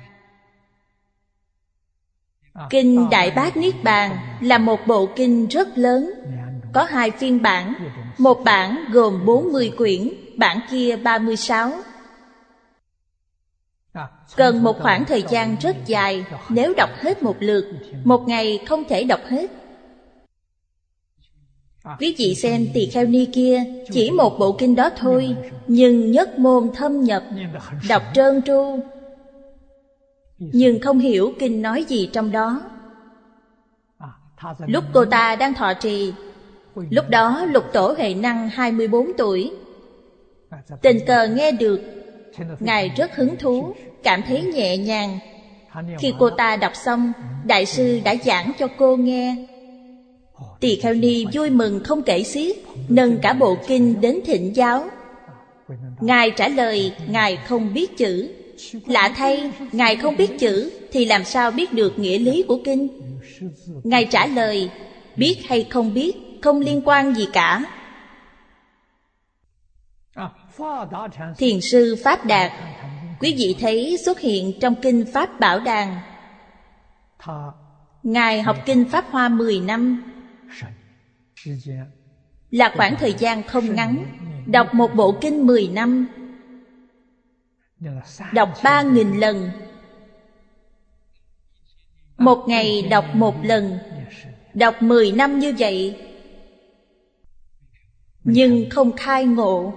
Kinh Đại Bát Niết Bàn là một bộ kinh rất lớn, có hai phiên bản. Một bản gồm bốn mươi quyển, bản kia ba mươi sáu. Cần một khoảng thời gian rất dài. Nếu đọc hết một lượt, một ngày không thể đọc hết. Quý vị xem Tỳ Kheo Ni kia, chỉ một bộ kinh đó thôi, nhưng nhất môn thâm nhập, đọc trơn tru, nhưng không hiểu kinh nói gì trong đó. Lúc cô ta đang thọ trì, lúc đó Lục Tổ Huệ Năng hai mươi bốn tuổi, tình cờ nghe được. Ngài rất hứng thú, cảm thấy nhẹ nhàng. Khi cô ta đọc xong, Đại sư đã giảng cho cô nghe. Tỳ Kheo Ni vui mừng không kể xiết, nâng cả bộ kinh đến thỉnh giáo. Ngài trả lời Ngài không biết chữ. Lạ thay, Ngài không biết chữ thì làm sao biết được nghĩa lý của kinh? Ngài trả lời biết hay không biết không liên quan gì cả. Thiền sư Pháp Đạt, quý vị thấy xuất hiện trong kinh Pháp Bảo Đàn. Ngài học kinh Pháp Hoa mười năm, là khoảng thời gian không ngắn. Đọc một bộ kinh mười năm, đọc ba nghìn lần. Một ngày đọc một lần, đọc mười năm như vậy, nhưng không khai ngộ.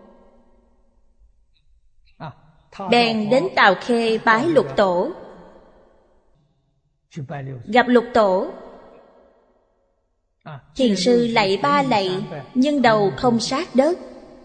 Bèn đến Tào Khê bái Lục Tổ. Gặp Lục Tổ, thiền sư lạy ba lạy, nhưng đầu không sát đất.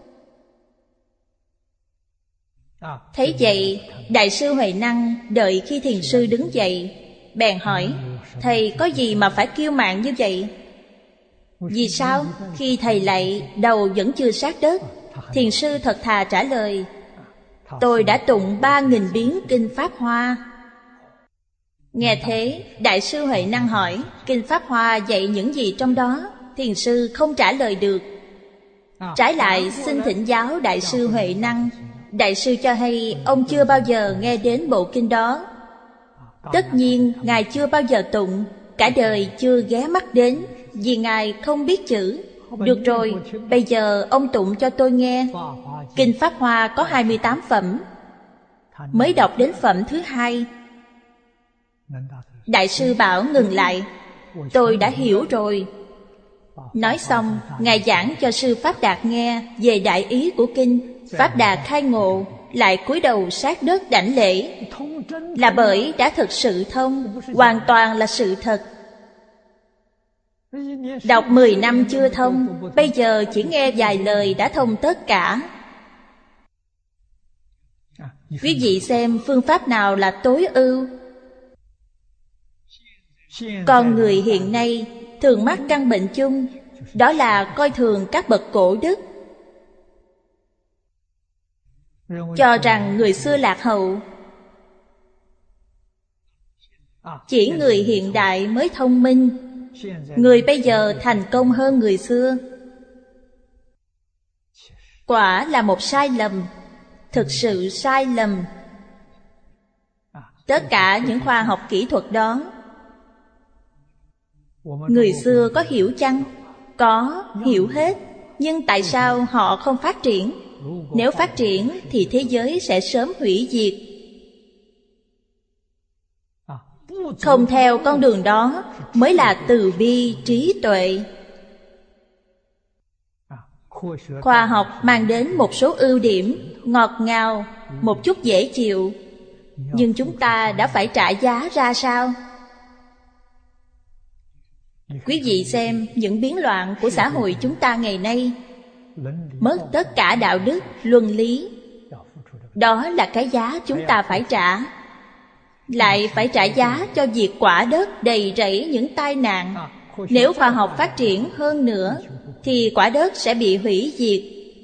Thấy vậy, Đại sư Huệ Năng đợi khi thiền sư đứng dậy, bèn hỏi: thầy có gì mà phải kiêu mạn như vậy? Vì sao khi thầy lạy đầu vẫn chưa sát đất? Thiền sư thật thà trả lời: tôi đã tụng ba nghìn biến kinh Pháp Hoa. Nghe thế, Đại sư Huệ Năng hỏi: kinh Pháp Hoa dạy những gì trong đó? Thiền sư không trả lời được. Trái lại xin thỉnh giáo Đại sư Huệ Năng. Đại sư cho hay ông chưa bao giờ nghe đến bộ kinh đó. Tất nhiên Ngài chưa bao giờ tụng, cả đời chưa ghé mắt đến, vì Ngài không biết chữ. Được rồi, bây giờ ông tụng cho tôi nghe. Kinh Pháp Hoa có hai mươi tám phẩm, mới đọc đến phẩm thứ hai. Đại sư bảo ngừng lại: tôi đã hiểu rồi. Nói xong, Ngài giảng cho sư Pháp Đạt nghe về đại ý của kinh. Pháp Đạt khai ngộ, lại cúi đầu sát đất đảnh lễ, là bởi đã thực sự thông, hoàn toàn là sự thật. Đọc mười năm chưa thông, bây giờ chỉ nghe vài lời đã thông tất cả. Quý vị xem phương pháp nào là tối ưu? Con người hiện nay thường mắc căn bệnh chung, đó là coi thường các bậc cổ đức, cho rằng người xưa lạc hậu, chỉ người hiện đại mới thông minh. Người bây giờ thành công hơn người xưa. Quả là một sai lầm, thực sự sai lầm. Tất cả những khoa học kỹ thuật đó, người xưa có hiểu chăng? Có, hiểu hết. Nhưng tại sao họ không phát triển? Nếu phát triển thì thế giới sẽ sớm hủy diệt. Không theo con đường đó mới là từ bi trí tuệ. Khoa học mang đến một số ưu điểm, ngọt ngào, một chút dễ chịu. Nhưng chúng ta đã phải trả giá ra sao? Quý vị xem những biến loạn của xã hội chúng ta ngày nay, mất tất cả đạo đức, luân lý. Đó là cái giá chúng ta phải trả. Lại phải trả giá cho việc quả đất đầy rẫy những tai nạn. Nếu khoa học phát triển hơn nữa thì quả đất sẽ bị hủy diệt.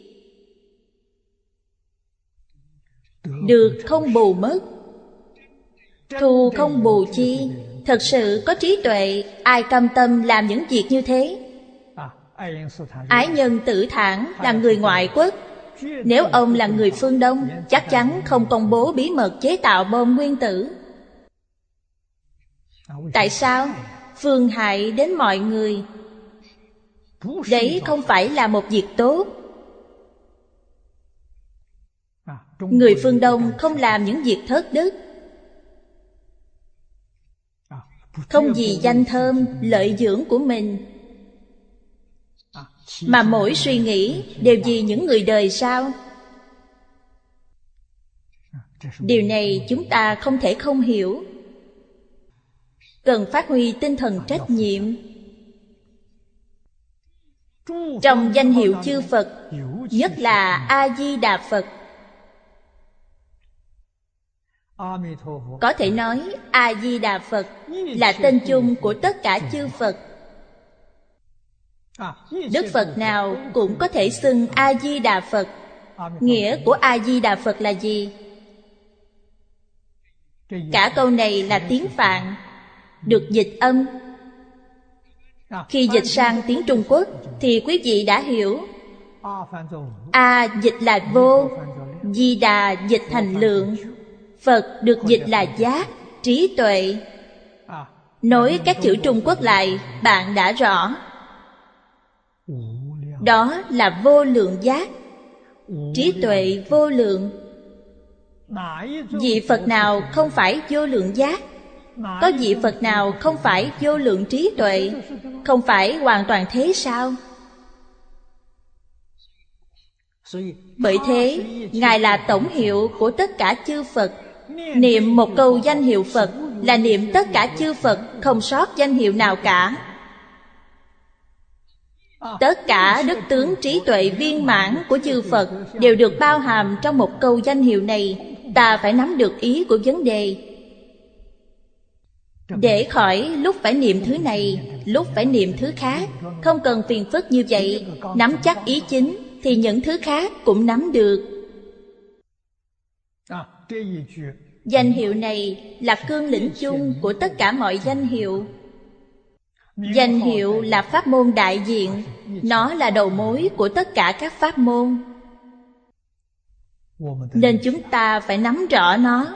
Được không bù mất, thù không bù chi. Thật sự có trí tuệ, ai cam tâm làm những việc như thế? Ái Nhân Tử Thản là người ngoại quốc. Nếu ông là người phương Đông, chắc chắn không công bố bí mật chế tạo bom nguyên tử. Tại sao? Phương hại đến mọi người. Đấy không phải là một việc tốt. Người phương Đông không làm những việc thất đức, không vì danh thơm, lợi dưỡng của mình, mà mỗi suy nghĩ đều vì những người đời sau. Điều này chúng ta không thể không hiểu. Cần phát huy tinh thần trách nhiệm. Trong danh hiệu chư Phật, nhất là A-di-đà Phật, có thể nói A-di-đà Phật là tên chung của tất cả chư Phật. Đức Phật nào cũng có thể xưng A-di-đà Phật. Nghĩa của A-di-đà Phật là gì? Cả câu này là tiếng Phạn, được dịch âm. Khi dịch sang tiếng Trung Quốc thì quý vị đã hiểu. A dịch là vô, Di Đà dịch thành lượng, Phật được dịch là giác, trí tuệ. Nối các chữ Trung Quốc lại, bạn đã rõ. Đó là vô lượng giác, trí tuệ vô lượng. Vị Phật nào không phải vô lượng giác? Có vị Phật nào không phải vô lượng trí tuệ? Không phải hoàn toàn thế sao? Bởi thế, Ngài là tổng hiệu của tất cả chư Phật. Niệm một câu danh hiệu Phật là niệm tất cả chư Phật, không sót danh hiệu nào cả. Tất cả đức tướng trí tuệ viên mãn của chư Phật đều được bao hàm trong một câu danh hiệu này. Ta phải nắm được ý của vấn đề, để khỏi lúc phải niệm thứ này, lúc phải niệm thứ khác. Không cần phiền phức như vậy. Nắm chắc ý chính thì những thứ khác cũng nắm được. Danh hiệu này là cương lĩnh chung của tất cả mọi danh hiệu. Danh hiệu là pháp môn đại diện, nó là đầu mối của tất cả các pháp môn. Nên chúng ta phải nắm rõ nó.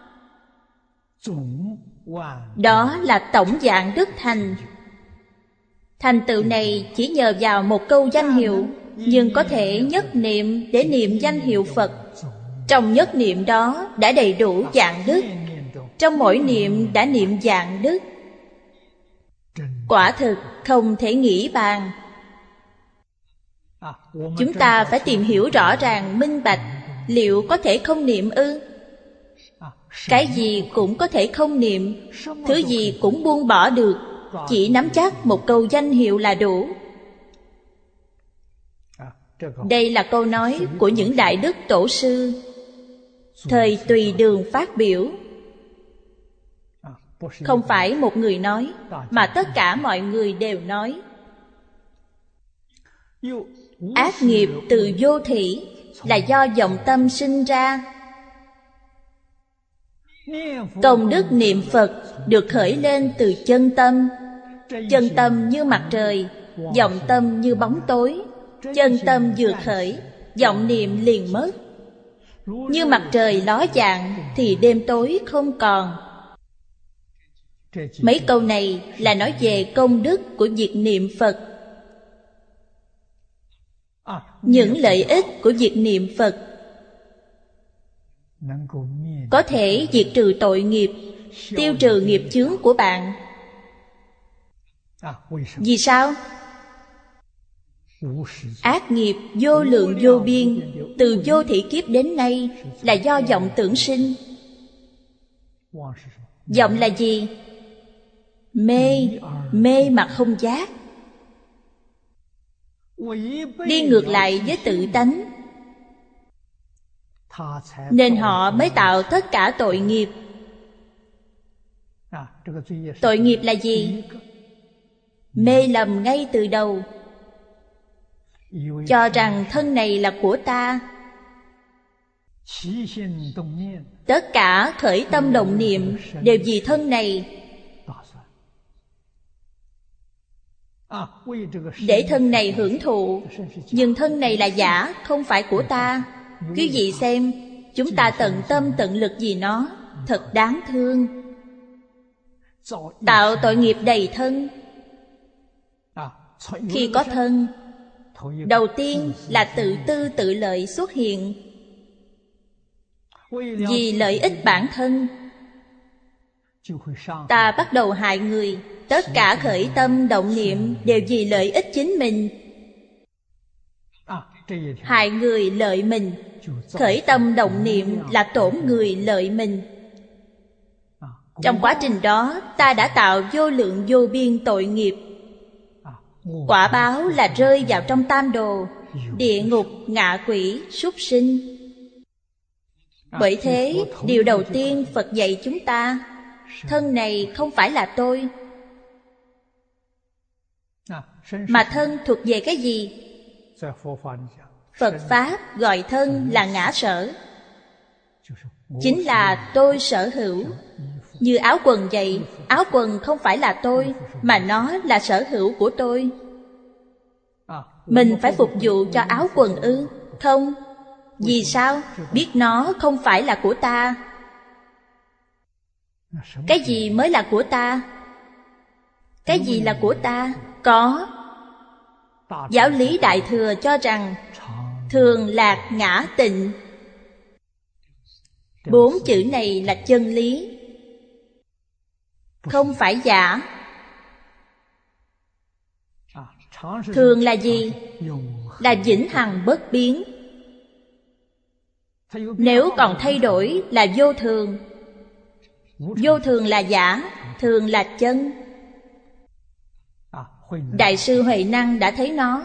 Đó là tổng dạng đức thành. Thành tựu này chỉ nhờ vào một câu danh hiệu, nhưng có thể nhất niệm để niệm danh hiệu Phật. Trong nhất niệm đó đã đầy đủ dạng đức. Trong mỗi niệm đã niệm dạng đức. Quả thực không thể nghĩ bàn. Chúng ta phải tìm hiểu rõ ràng minh bạch. Liệu có thể không niệm ư? Cái gì cũng có thể không niệm, thứ gì cũng buông bỏ được. Chỉ nắm chắc một câu danh hiệu là đủ. Đây là câu nói của những đại đức tổ sư thời Tùy Đường phát biểu. Không phải một người nói, mà tất cả mọi người đều nói. Ác nghiệp từ vô thỉ là do vọng tâm sinh ra. Công đức niệm Phật được khởi lên từ chân tâm. Chân tâm như mặt trời, vọng tâm như bóng tối. Chân tâm vừa khởi, vọng niệm liền mất. Như mặt trời ló dạng thì đêm tối không còn. Mấy câu này là nói về công đức của việc niệm Phật. Những lợi ích của việc niệm Phật có thể diệt trừ tội nghiệp, tiêu trừ nghiệp chướng của bạn. Vì sao? Ác nghiệp vô lượng vô biên, từ vô thỉ kiếp đến nay là do vọng tưởng sinh. Vọng là gì? Mê, mê mà không giác. Đi ngược lại với tự tánh, nên họ mới tạo tất cả tội nghiệp. Tội nghiệp là gì? Mê lầm ngay từ đầu, cho rằng thân này là của ta. Tất cả khởi tâm động niệm đều vì thân này, để thân này hưởng thụ. Nhưng thân này là giả, không phải của ta. Quý vị xem, chúng ta tận tâm tận lực vì nó, thật đáng thương. Tạo tội nghiệp đầy thân. Khi có thân, đầu tiên là tự tư tự lợi xuất hiện. Vì lợi ích bản thân, ta bắt đầu hại người. Tất cả khởi tâm động niệm đều vì lợi ích chính mình. Hại người lợi mình. Khởi tâm động niệm là tổn người lợi mình. Trong quá trình đó, ta đã tạo vô lượng vô biên tội nghiệp. Quả báo là rơi vào trong tam đồ, địa ngục, ngạ quỷ, súc sinh. Bởi thế, điều đầu tiên Phật dạy chúng ta, thân này không phải là tôi. Mà thân thuộc về cái gì? Phật Pháp gọi thân là ngã sở, chính là tôi sở hữu. Như áo quần vậy, áo quần không phải là tôi, mà nó là sở hữu của tôi. Mình phải phục vụ cho áo quần ư? Không. Vì sao? Biết nó không phải là của ta. Cái gì mới là của ta? Cái gì là của ta? Có. Giáo lý Đại Thừa cho rằng thường lạc ngã tịnh. Bốn chữ này là chân lý, không phải giả. Thường là gì? Là vĩnh hằng bất biến. Nếu còn thay đổi là vô thường. Vô thường là giả, thường là chân. Đại sư Huệ Năng đã thấy nó.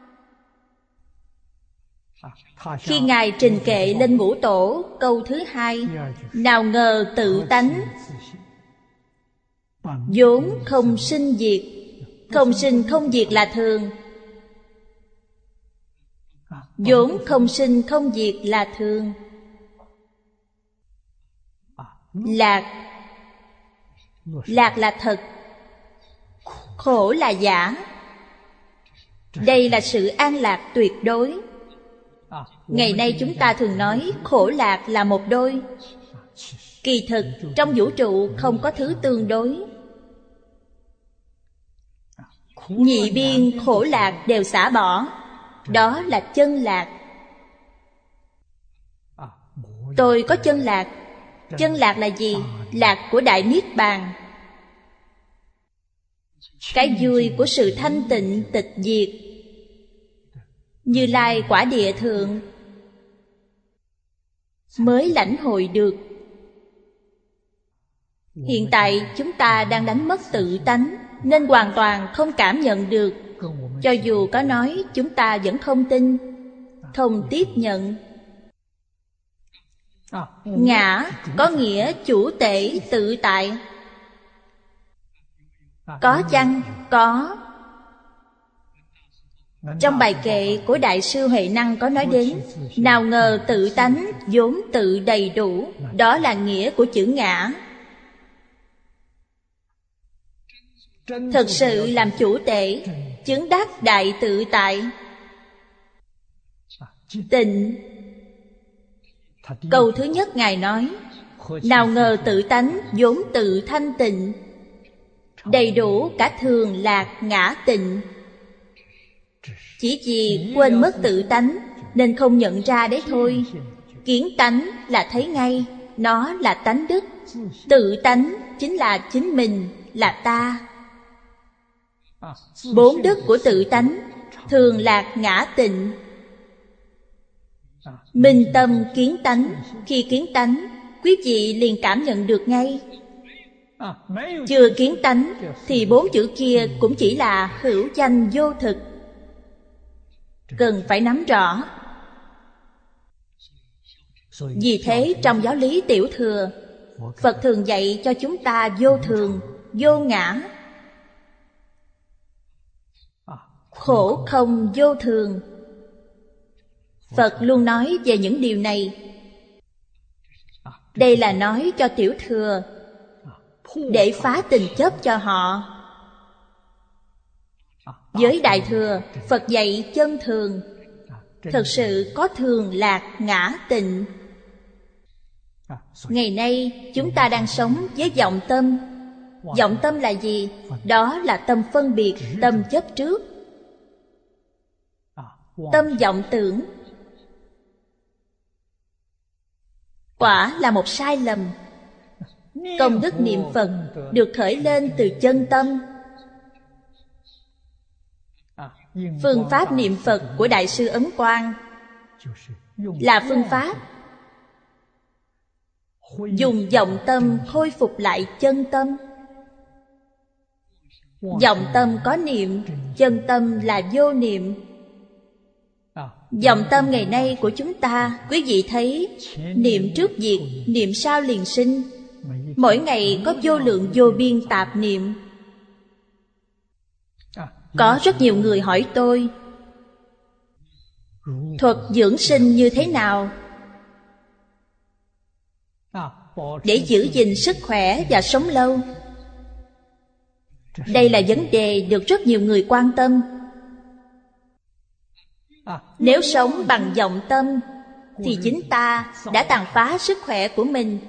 Khi Ngài trình kệ lên Ngũ Tổ câu thứ hai, nào ngờ tự tánh vốn không sinh diệt. Không sinh không diệt là thường. Vốn không sinh không diệt là thường. Lạc, lạc là thật, khổ là giả. Đây là sự an lạc tuyệt đối. Ngày nay chúng ta thường nói khổ lạc là một đôi. Kỳ thực trong vũ trụ không có thứ tương đối. Nhị biên khổ lạc đều xả bỏ. Đó là chân lạc. Tôi có chân lạc. Chân lạc là gì? Lạc của Đại Niết Bàn. Cái vui của sự thanh tịnh tịch diệt. Như Lai quả địa thượng mới lãnh hội được. Hiện tại chúng ta đang đánh mất tự tánh, nên hoàn toàn không cảm nhận được. Cho dù có nói, chúng ta vẫn không tin, không tiếp nhận. Ngã có nghĩa chủ tể tự tại. Có chăng? Có. Trong bài kệ của Đại sư Huệ Năng có nói đến, nào ngờ tự tánh vốn tự đầy đủ. Đó là nghĩa của chữ ngã. Thực sự làm chủ tể, chứng đắc đại tự tại. Tịnh. Câu thứ nhất Ngài nói, nào ngờ tự tánh vốn tự thanh tịnh, đầy đủ cả thường lạc ngã tịnh. Chỉ vì quên mất tự tánh nên không nhận ra đấy thôi. Kiến tánh là thấy ngay, nó là tánh đức. Tự tánh chính là chính mình, là ta. Bốn đức của tự tánh, thường lạc ngã tịnh. Minh tâm kiến tánh. Khi kiến tánh, quý vị liền cảm nhận được ngay. Chưa kiến tánh thì bốn chữ kia cũng chỉ là hữu danh vô thực. Cần phải nắm rõ. Vì thế trong giáo lý Tiểu Thừa, Phật thường dạy cho chúng ta vô thường, vô ngã. Khổ không vô thường. Phật luôn nói về những điều này. Đây là nói cho Tiểu Thừa, để phá tình chấp cho họ. Với Đại Thừa, Phật dạy chân thường. Thật sự có thường lạc ngã tịnh. Ngày nay chúng ta đang sống với vọng tâm. Vọng tâm là gì? Đó là tâm phân biệt, tâm chấp trước, tâm vọng tưởng. Quả là một sai lầm. Công đức niệm Phật được khởi lên từ chân tâm. Phương pháp niệm Phật của Đại sư Ấn Quang là phương pháp dùng vọng tâm khôi phục lại chân tâm. Vọng tâm có niệm, chân tâm là vô niệm. Vọng tâm ngày nay của chúng ta, quý vị thấy, niệm trước diệt, niệm sau liền sinh. Mỗi ngày có vô lượng vô biên tạp niệm. Có rất nhiều người hỏi tôi, thuật dưỡng sinh như thế nào để giữ gìn sức khỏe và sống lâu? Đây là vấn đề được rất nhiều người quan tâm. Nếu sống bằng vọng tâm thì chính ta đã tàn phá sức khỏe của mình.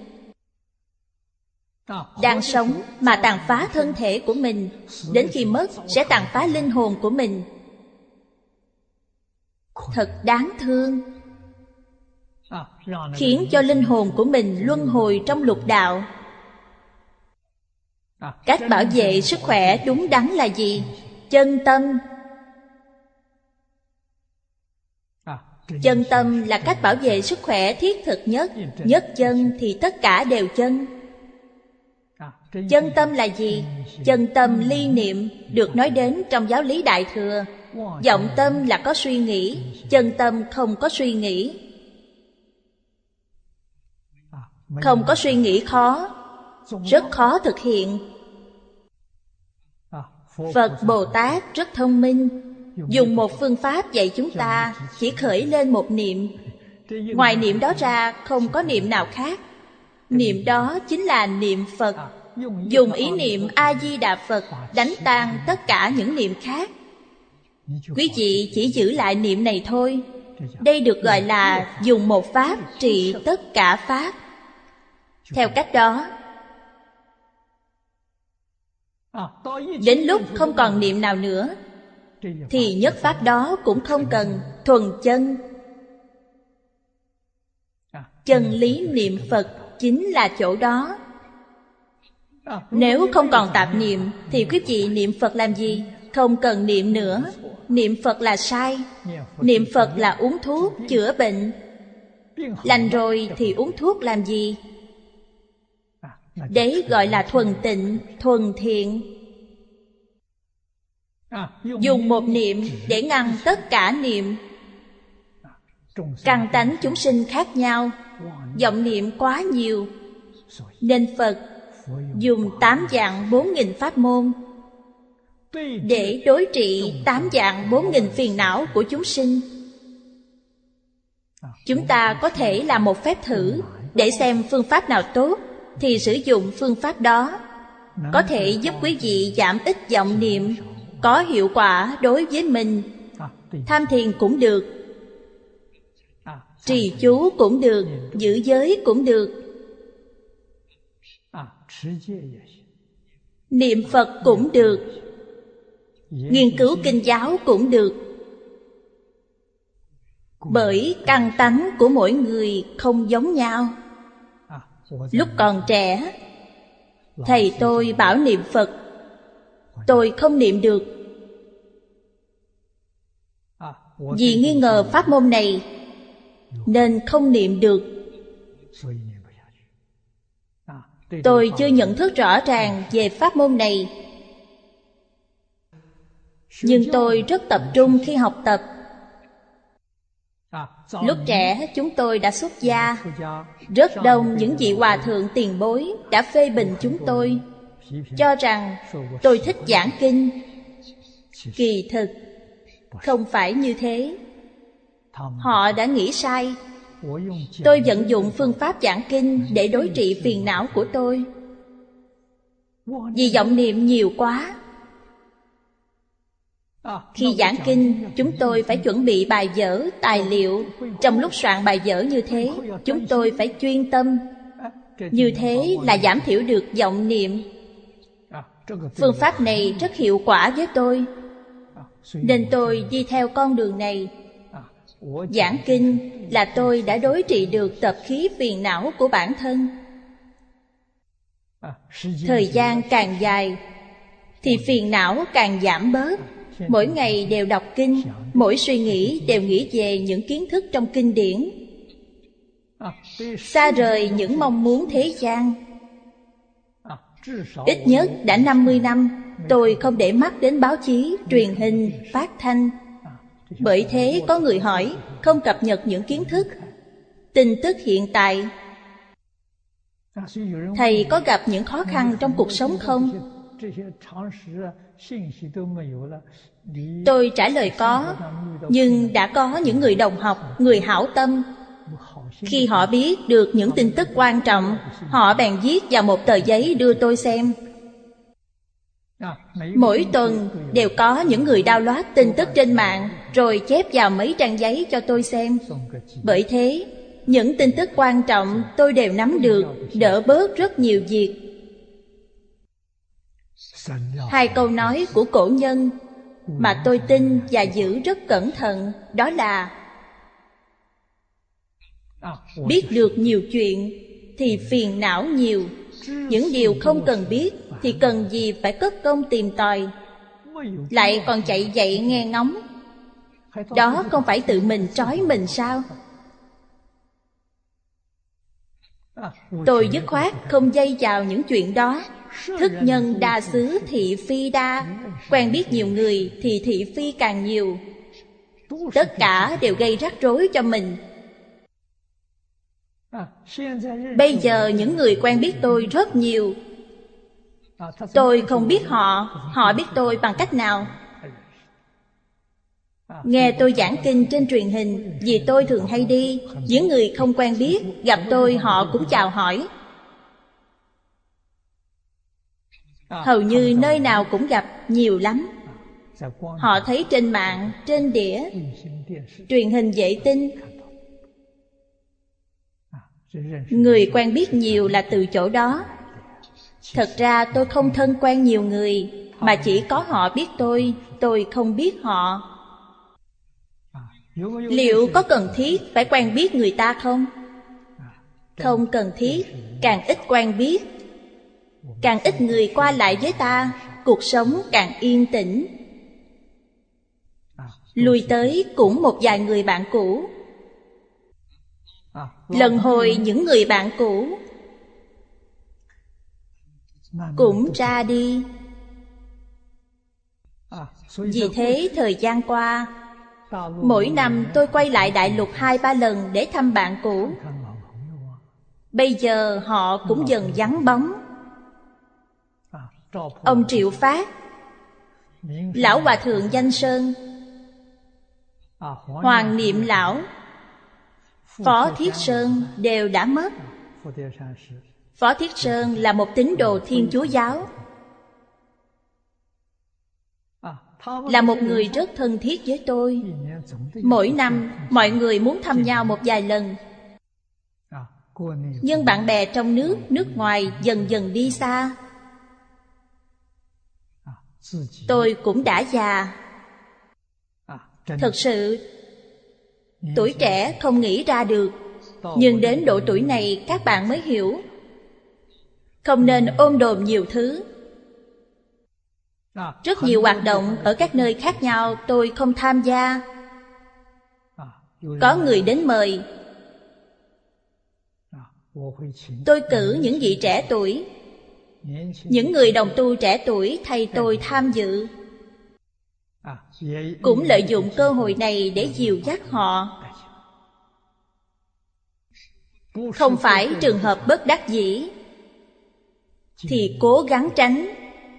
Đang sống mà tàn phá thân thể của mình, đến khi mất sẽ tàn phá linh hồn của mình. Thật đáng thương, khiến cho linh hồn của mình luân hồi trong lục đạo. Cách bảo vệ sức khỏe đúng đắn là gì? Chân tâm. Chân tâm là cách bảo vệ sức khỏe thiết thực nhất. Nhất chân thì tất cả đều chân. Chân tâm là gì? Chân tâm ly niệm được nói đến trong giáo lý Đại Thừa. Vọng tâm là có suy nghĩ, chân tâm không có suy nghĩ. Không có suy nghĩ khó, rất khó thực hiện. Phật Bồ Tát rất thông minh, dùng một phương pháp dạy chúng ta chỉ khởi lên một niệm. Ngoài niệm đó ra không có niệm nào khác. Niệm đó chính là niệm Phật. Dùng ý niệm A-di-đà Phật đánh tan tất cả những niệm khác. Quý vị chỉ giữ lại niệm này thôi. Đây được gọi là dùng một pháp trị tất cả pháp. Theo cách đó, đến lúc không còn niệm nào nữa thì nhất pháp đó cũng không cần, thuần chân. Chân lý niệm Phật chính là chỗ đó. Nếu không còn tạp niệm thì quý vị niệm Phật làm gì? Không cần niệm nữa. Niệm Phật là sai. Niệm Phật là uống thuốc chữa bệnh. Lành rồi thì uống thuốc làm gì? Đấy gọi là thuần tịnh, thuần thiện. Dùng một niệm để ngăn tất cả niệm. Căn tánh chúng sinh khác nhau, vọng niệm quá nhiều, nên Phật dùng tám vạn bốn nghìn pháp môn để đối trị tám vạn bốn nghìn phiền não của chúng sinh. Chúng ta có thể làm một phép thử để xem phương pháp nào tốt thì sử dụng phương pháp đó. Có thể giúp quý vị giảm ít vọng niệm, có hiệu quả đối với mình. Tham thiền cũng được, trì chú cũng được, giữ giới cũng được, niệm Phật cũng được, nghiên cứu kinh giáo cũng được. Bởi căn tánh của mỗi người không giống nhau. Lúc còn trẻ, thầy tôi bảo niệm Phật, tôi không niệm được. Vì nghi ngờ pháp môn này nên không niệm được. Tôi chưa nhận thức rõ ràng về pháp môn này, nhưng tôi rất tập trung khi học tập. Lúc trẻ chúng tôi đã xuất gia. Rất đông những vị hòa thượng tiền bối đã phê bình chúng tôi, cho rằng tôi thích giảng kinh. Kỳ thực không phải như thế. Họ đã nghĩ sai. Tôi vận dụng phương pháp giảng kinh để đối trị phiền não của tôi. Vì vọng niệm nhiều quá. Khi giảng kinh, chúng tôi phải chuẩn bị bài vở, tài liệu. Trong lúc soạn bài vở như thế, chúng tôi phải chuyên tâm. Như thế là giảm thiểu được vọng niệm. Phương pháp này rất hiệu quả với tôi, nên tôi đi theo con đường này. Giảng kinh là tôi đã đối trị được tập khí phiền não của bản thân. Thời gian càng dài thì phiền não càng giảm bớt. Mỗi ngày đều đọc kinh, mỗi suy nghĩ đều nghĩ về những kiến thức trong kinh điển, xa rời những mong muốn thế gian. Ít nhất đã năm mươi năm tôi không để mắt đến báo chí, truyền hình, phát thanh. Bởi thế có người hỏi, không cập nhật những kiến thức, tin tức hiện tại. Thầy có gặp những khó khăn trong cuộc sống không? Tôi trả lời có, nhưng đã có những người đồng học, người hảo tâm. Khi họ biết được những tin tức quan trọng, họ bèn viết vào một tờ giấy đưa tôi xem. Mỗi tuần đều có những người download tin tức trên mạng rồi chép vào mấy trang giấy cho tôi xem. Bởi thế, những tin tức quan trọng tôi đều nắm được, đỡ bớt rất nhiều việc. Hai câu nói của cổ nhân mà tôi tin và giữ rất cẩn thận, đó là: biết được nhiều chuyện thì phiền não nhiều, những điều không cần biết thì cần gì phải cất công tìm tòi, lại còn chạy dậy nghe ngóng. Đó không phải tự mình trói mình sao? Tôi dứt khoát không dây vào những chuyện đó. Thức nhân đa xứ thị phi đa, quen biết nhiều người thì thị phi càng nhiều. Tất cả đều gây rắc rối cho mình. Bây giờ những người quen biết tôi rất nhiều. Tôi không biết họ, họ biết tôi bằng cách nào? Nghe tôi giảng kinh trên truyền hình, vì tôi thường hay đi. Những người không quen biết, gặp tôi họ cũng chào hỏi. Hầu như nơi nào cũng gặp, nhiều lắm. Họ thấy trên mạng, trên đĩa, truyền hình vệ tinh. Người quen biết nhiều là từ chỗ đó. Thật ra tôi không thân quen nhiều người, mà chỉ có họ biết tôi, tôi không biết họ. Liệu có cần thiết phải quen biết người ta không? Không cần thiết. Càng ít quen biết, càng ít người qua lại với ta, cuộc sống càng yên tĩnh. Lui tới cũng một vài người bạn cũ. Lần hồi những người bạn cũ cũng ra đi. Vì thế thời gian qua, mỗi năm tôi quay lại đại lục hai ba lần để thăm bạn cũ. Bây giờ họ cũng dần vắng bóng. Ông Triệu Phát, Lão Hòa Thượng Danh Sơn, Hoàng Niệm Lão, Phó Thiết Sơn đều đã mất. Phó Thiết Sơn là một tín đồ Thiên Chúa giáo, là một người rất thân thiết với tôi. Mỗi năm mọi người muốn thăm nhau một vài lần. Nhưng bạn bè trong nước, nước ngoài dần dần đi xa. Tôi cũng đã già. Thật sự, tuổi trẻ không nghĩ ra được. Nhưng đến độ tuổi này các bạn mới hiểu. Không nên ôm đồm nhiều thứ. Rất nhiều hoạt động ở các nơi khác nhau tôi không tham gia. Có người đến mời, tôi cử những vị trẻ tuổi, những người đồng tu trẻ tuổi thay tôi tham dự. Cũng lợi dụng cơ hội này để dìu dắt họ. Không phải trường hợp bất đắc dĩ thì cố gắng tránh.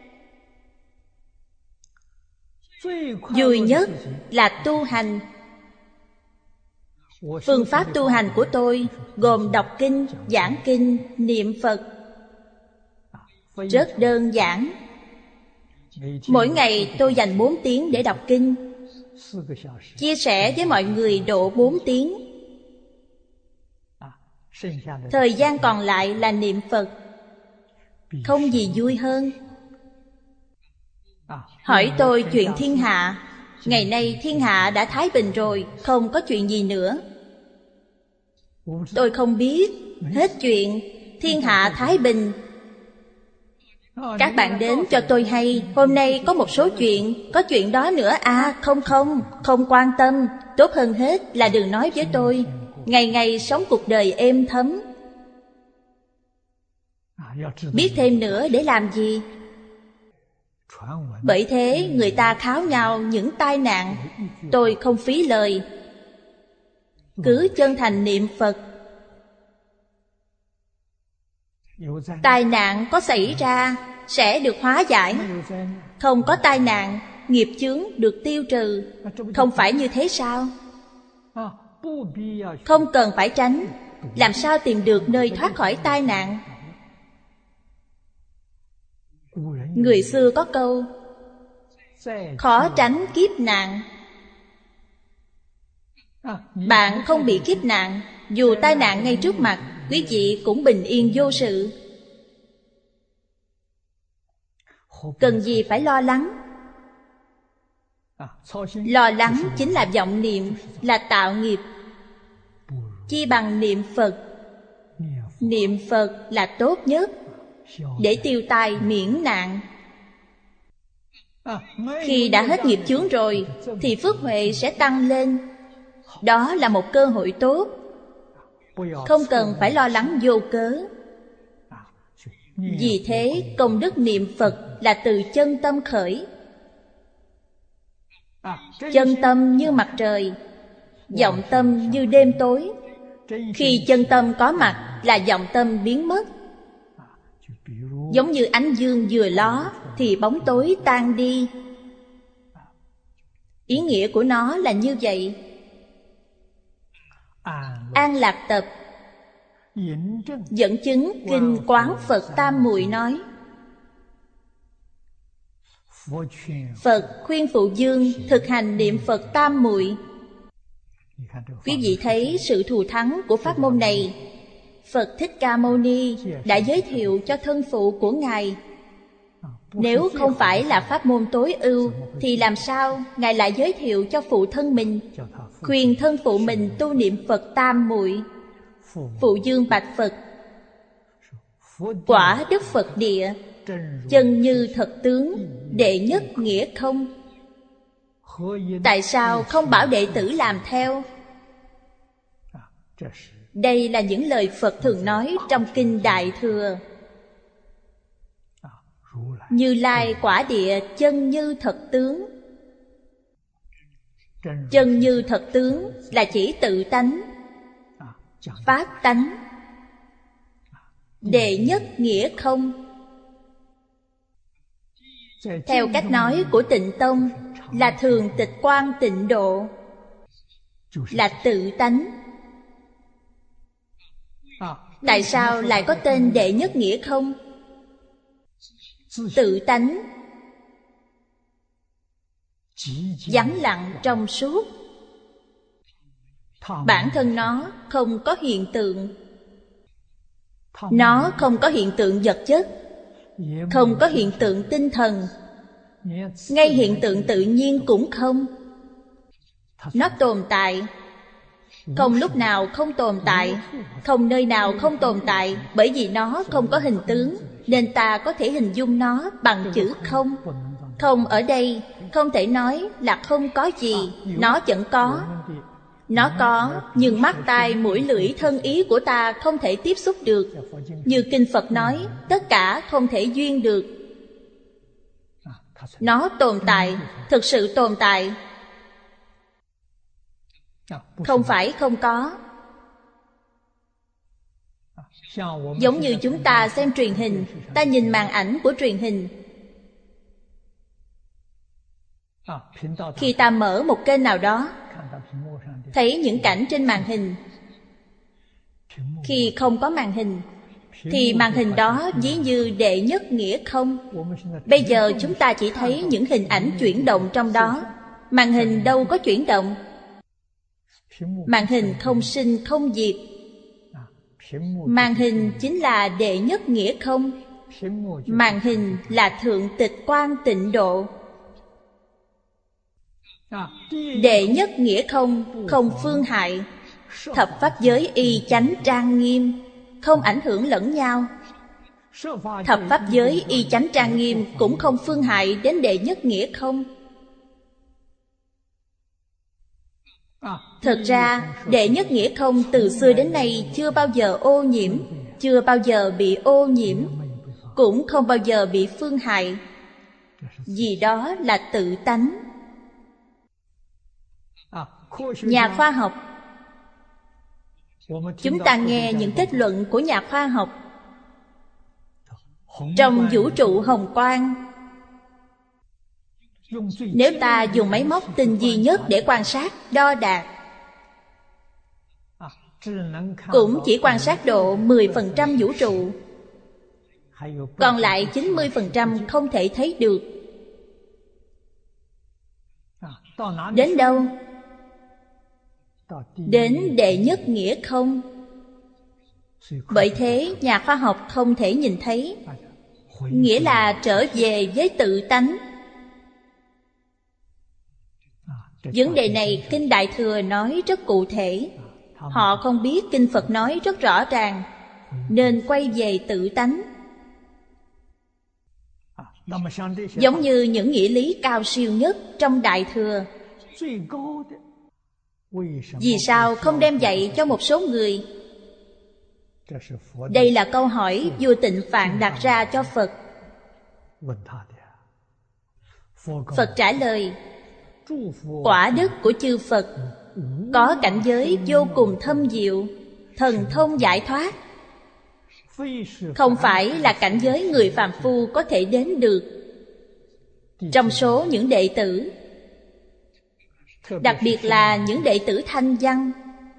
Vui nhất là tu hành. Phương pháp tu hành của tôi gồm đọc kinh, giảng kinh, niệm Phật. Rất đơn giản. Mỗi ngày tôi dành bốn tiếng để đọc kinh, chia sẻ với mọi người độ bốn tiếng. Thời gian còn lại là niệm Phật. Không gì vui hơn. Hỏi tôi chuyện thiên hạ. Ngày nay thiên hạ đã thái bình rồi, không có chuyện gì nữa. Tôi không biết. Hết chuyện, thiên hạ thái bình. Các bạn đến cho tôi hay, hôm nay có một số chuyện, có chuyện đó nữa à. Không không, không quan tâm. Tốt hơn hết là đừng nói với tôi. Ngày ngày sống cuộc đời êm thấm. Biết thêm nữa để làm gì? Bởi thế người ta kháo nhau những tai nạn. Tôi không phí lời, cứ chân thành niệm Phật. Tai nạn có xảy ra sẽ được hóa giải. Không có tai nạn, nghiệp chướng được tiêu trừ. Không phải như thế sao? Không cần phải tránh, làm sao tìm được nơi thoát khỏi tai nạn? Người xưa có câu: khó tránh kiếp nạn. Bạn không bị kiếp nạn, dù tai nạn ngay trước mặt, quý vị cũng bình yên vô sự. Cần gì phải lo lắng? Lo lắng chính là vọng niệm, là tạo nghiệp. Chi bằng niệm Phật. Niệm Phật là tốt nhất để tiêu tai miễn nạn. Khi đã hết nghiệp chướng rồi thì phước huệ sẽ tăng lên. Đó là một cơ hội tốt. Không cần phải lo lắng vô cớ. Vì thế công đức niệm Phật là từ chân tâm khởi. Chân tâm như mặt trời, vọng tâm như đêm tối. Khi chân tâm có mặt là vọng tâm biến mất. Giống như ánh dương vừa ló thì bóng tối tan đi. Ý nghĩa của nó là như vậy. An Lạc Tập dẫn chứng kinh Quán Phật Tam Muội nói: Phật khuyên Phụ Dương thực hành niệm Phật Tam Muội. Quý vị thấy sự thù thắng của pháp môn này. Phật Thích Ca Mâu Ni đã giới thiệu cho thân phụ của Ngài. Nếu không phải là pháp môn tối ưu thì làm sao Ngài lại giới thiệu cho phụ thân mình, khuyên thân phụ mình tu niệm Phật Tam Muội? Phụ Dương bạch Phật: quả Đức Phật địa, chân như thật tướng, đệ nhất nghĩa không. Tại sao không bảo đệ tử làm theo? Đây là những lời Phật thường nói trong kinh Đại Thừa. Như Lai quả địa chân như thật tướng. Chân như thật tướng là chỉ tự tánh, pháp tánh. Đệ nhất nghĩa không. Theo cách nói của Tịnh Tông là thường tịch quan tịnh độ, là tự tánh. Tại sao lại có tên đệ nhất nghĩa không? Tự tánh vắng lặng trong suốt. Bản thân nó không có hiện tượng. Nó không có hiện tượng vật chất, không có hiện tượng tinh thần, ngay hiện tượng tự nhiên cũng không. Nó tồn tại, không lúc nào không tồn tại, không nơi nào không tồn tại. Bởi vì nó không có hình tướng, nên ta có thể hình dung nó bằng chữ không. Không ở đây không thể nói là không có gì. Nó vẫn có. Nó có, nhưng mắt, tai, mũi, lưỡi, thân ý của ta không thể tiếp xúc được. Như kinh Phật nói, tất cả không thể duyên được. Nó tồn tại, thực sự tồn tại, không phải không có. Giống như chúng ta xem truyền hình, ta nhìn màn ảnh của truyền hình. Khi ta mở một kênh nào đó, thấy những cảnh trên màn hình. Khi không có màn hình thì màn hình đó ví như đệ nhất nghĩa không. Bây giờ chúng ta chỉ thấy những hình ảnh chuyển động trong đó. Màn hình đâu có chuyển động. Màn hình không sinh không diệt. Màn hình chính là đệ nhất nghĩa không. Màn hình là thượng tịch quan tịnh độ. Đệ nhất nghĩa không, không phương hại. Thập pháp giới y chánh trang nghiêm, không ảnh hưởng lẫn nhau. Thập pháp giới y chánh trang nghiêm cũng không phương hại đến đệ nhất nghĩa không. Thật ra đệ nhất nghĩa không từ xưa đến nay chưa bao giờ ô nhiễm, chưa bao giờ bị ô nhiễm, cũng không bao giờ bị phương hại. Vì đó là tự tánh. Nhà khoa học, chúng ta nghe những kết luận của nhà khoa học. Trong vũ trụ hồng quang Nếu ta dùng máy móc tinh vi nhất để quan sát, đo đạc, cũng chỉ quan sát độ mười phần trăm vũ trụ, còn lại chín mươi phần trăm không thể thấy được. Đến đâu? Đến đệ nhất nghĩa không. Bởi thế nhà khoa học không thể nhìn thấy, nghĩa là trở về với tự tánh. Vấn đề này Kinh Đại Thừa nói rất cụ thể. Họ không biết Kinh Phật nói rất rõ ràng, nên quay về tự tánh. Giống như những nghĩa lý cao siêu nhất trong Đại Thừa, vì sao không đem dạy cho một số người? Đây là câu hỏi vua Tịnh Phạn đặt ra cho Phật. Phật trả lời: quả đức của chư Phật có cảnh giới vô cùng thâm diệu, thần thông giải thoát, không phải là cảnh giới người phàm phu có thể đến được. Trong số những đệ tử, đặc biệt là những đệ tử thanh văn,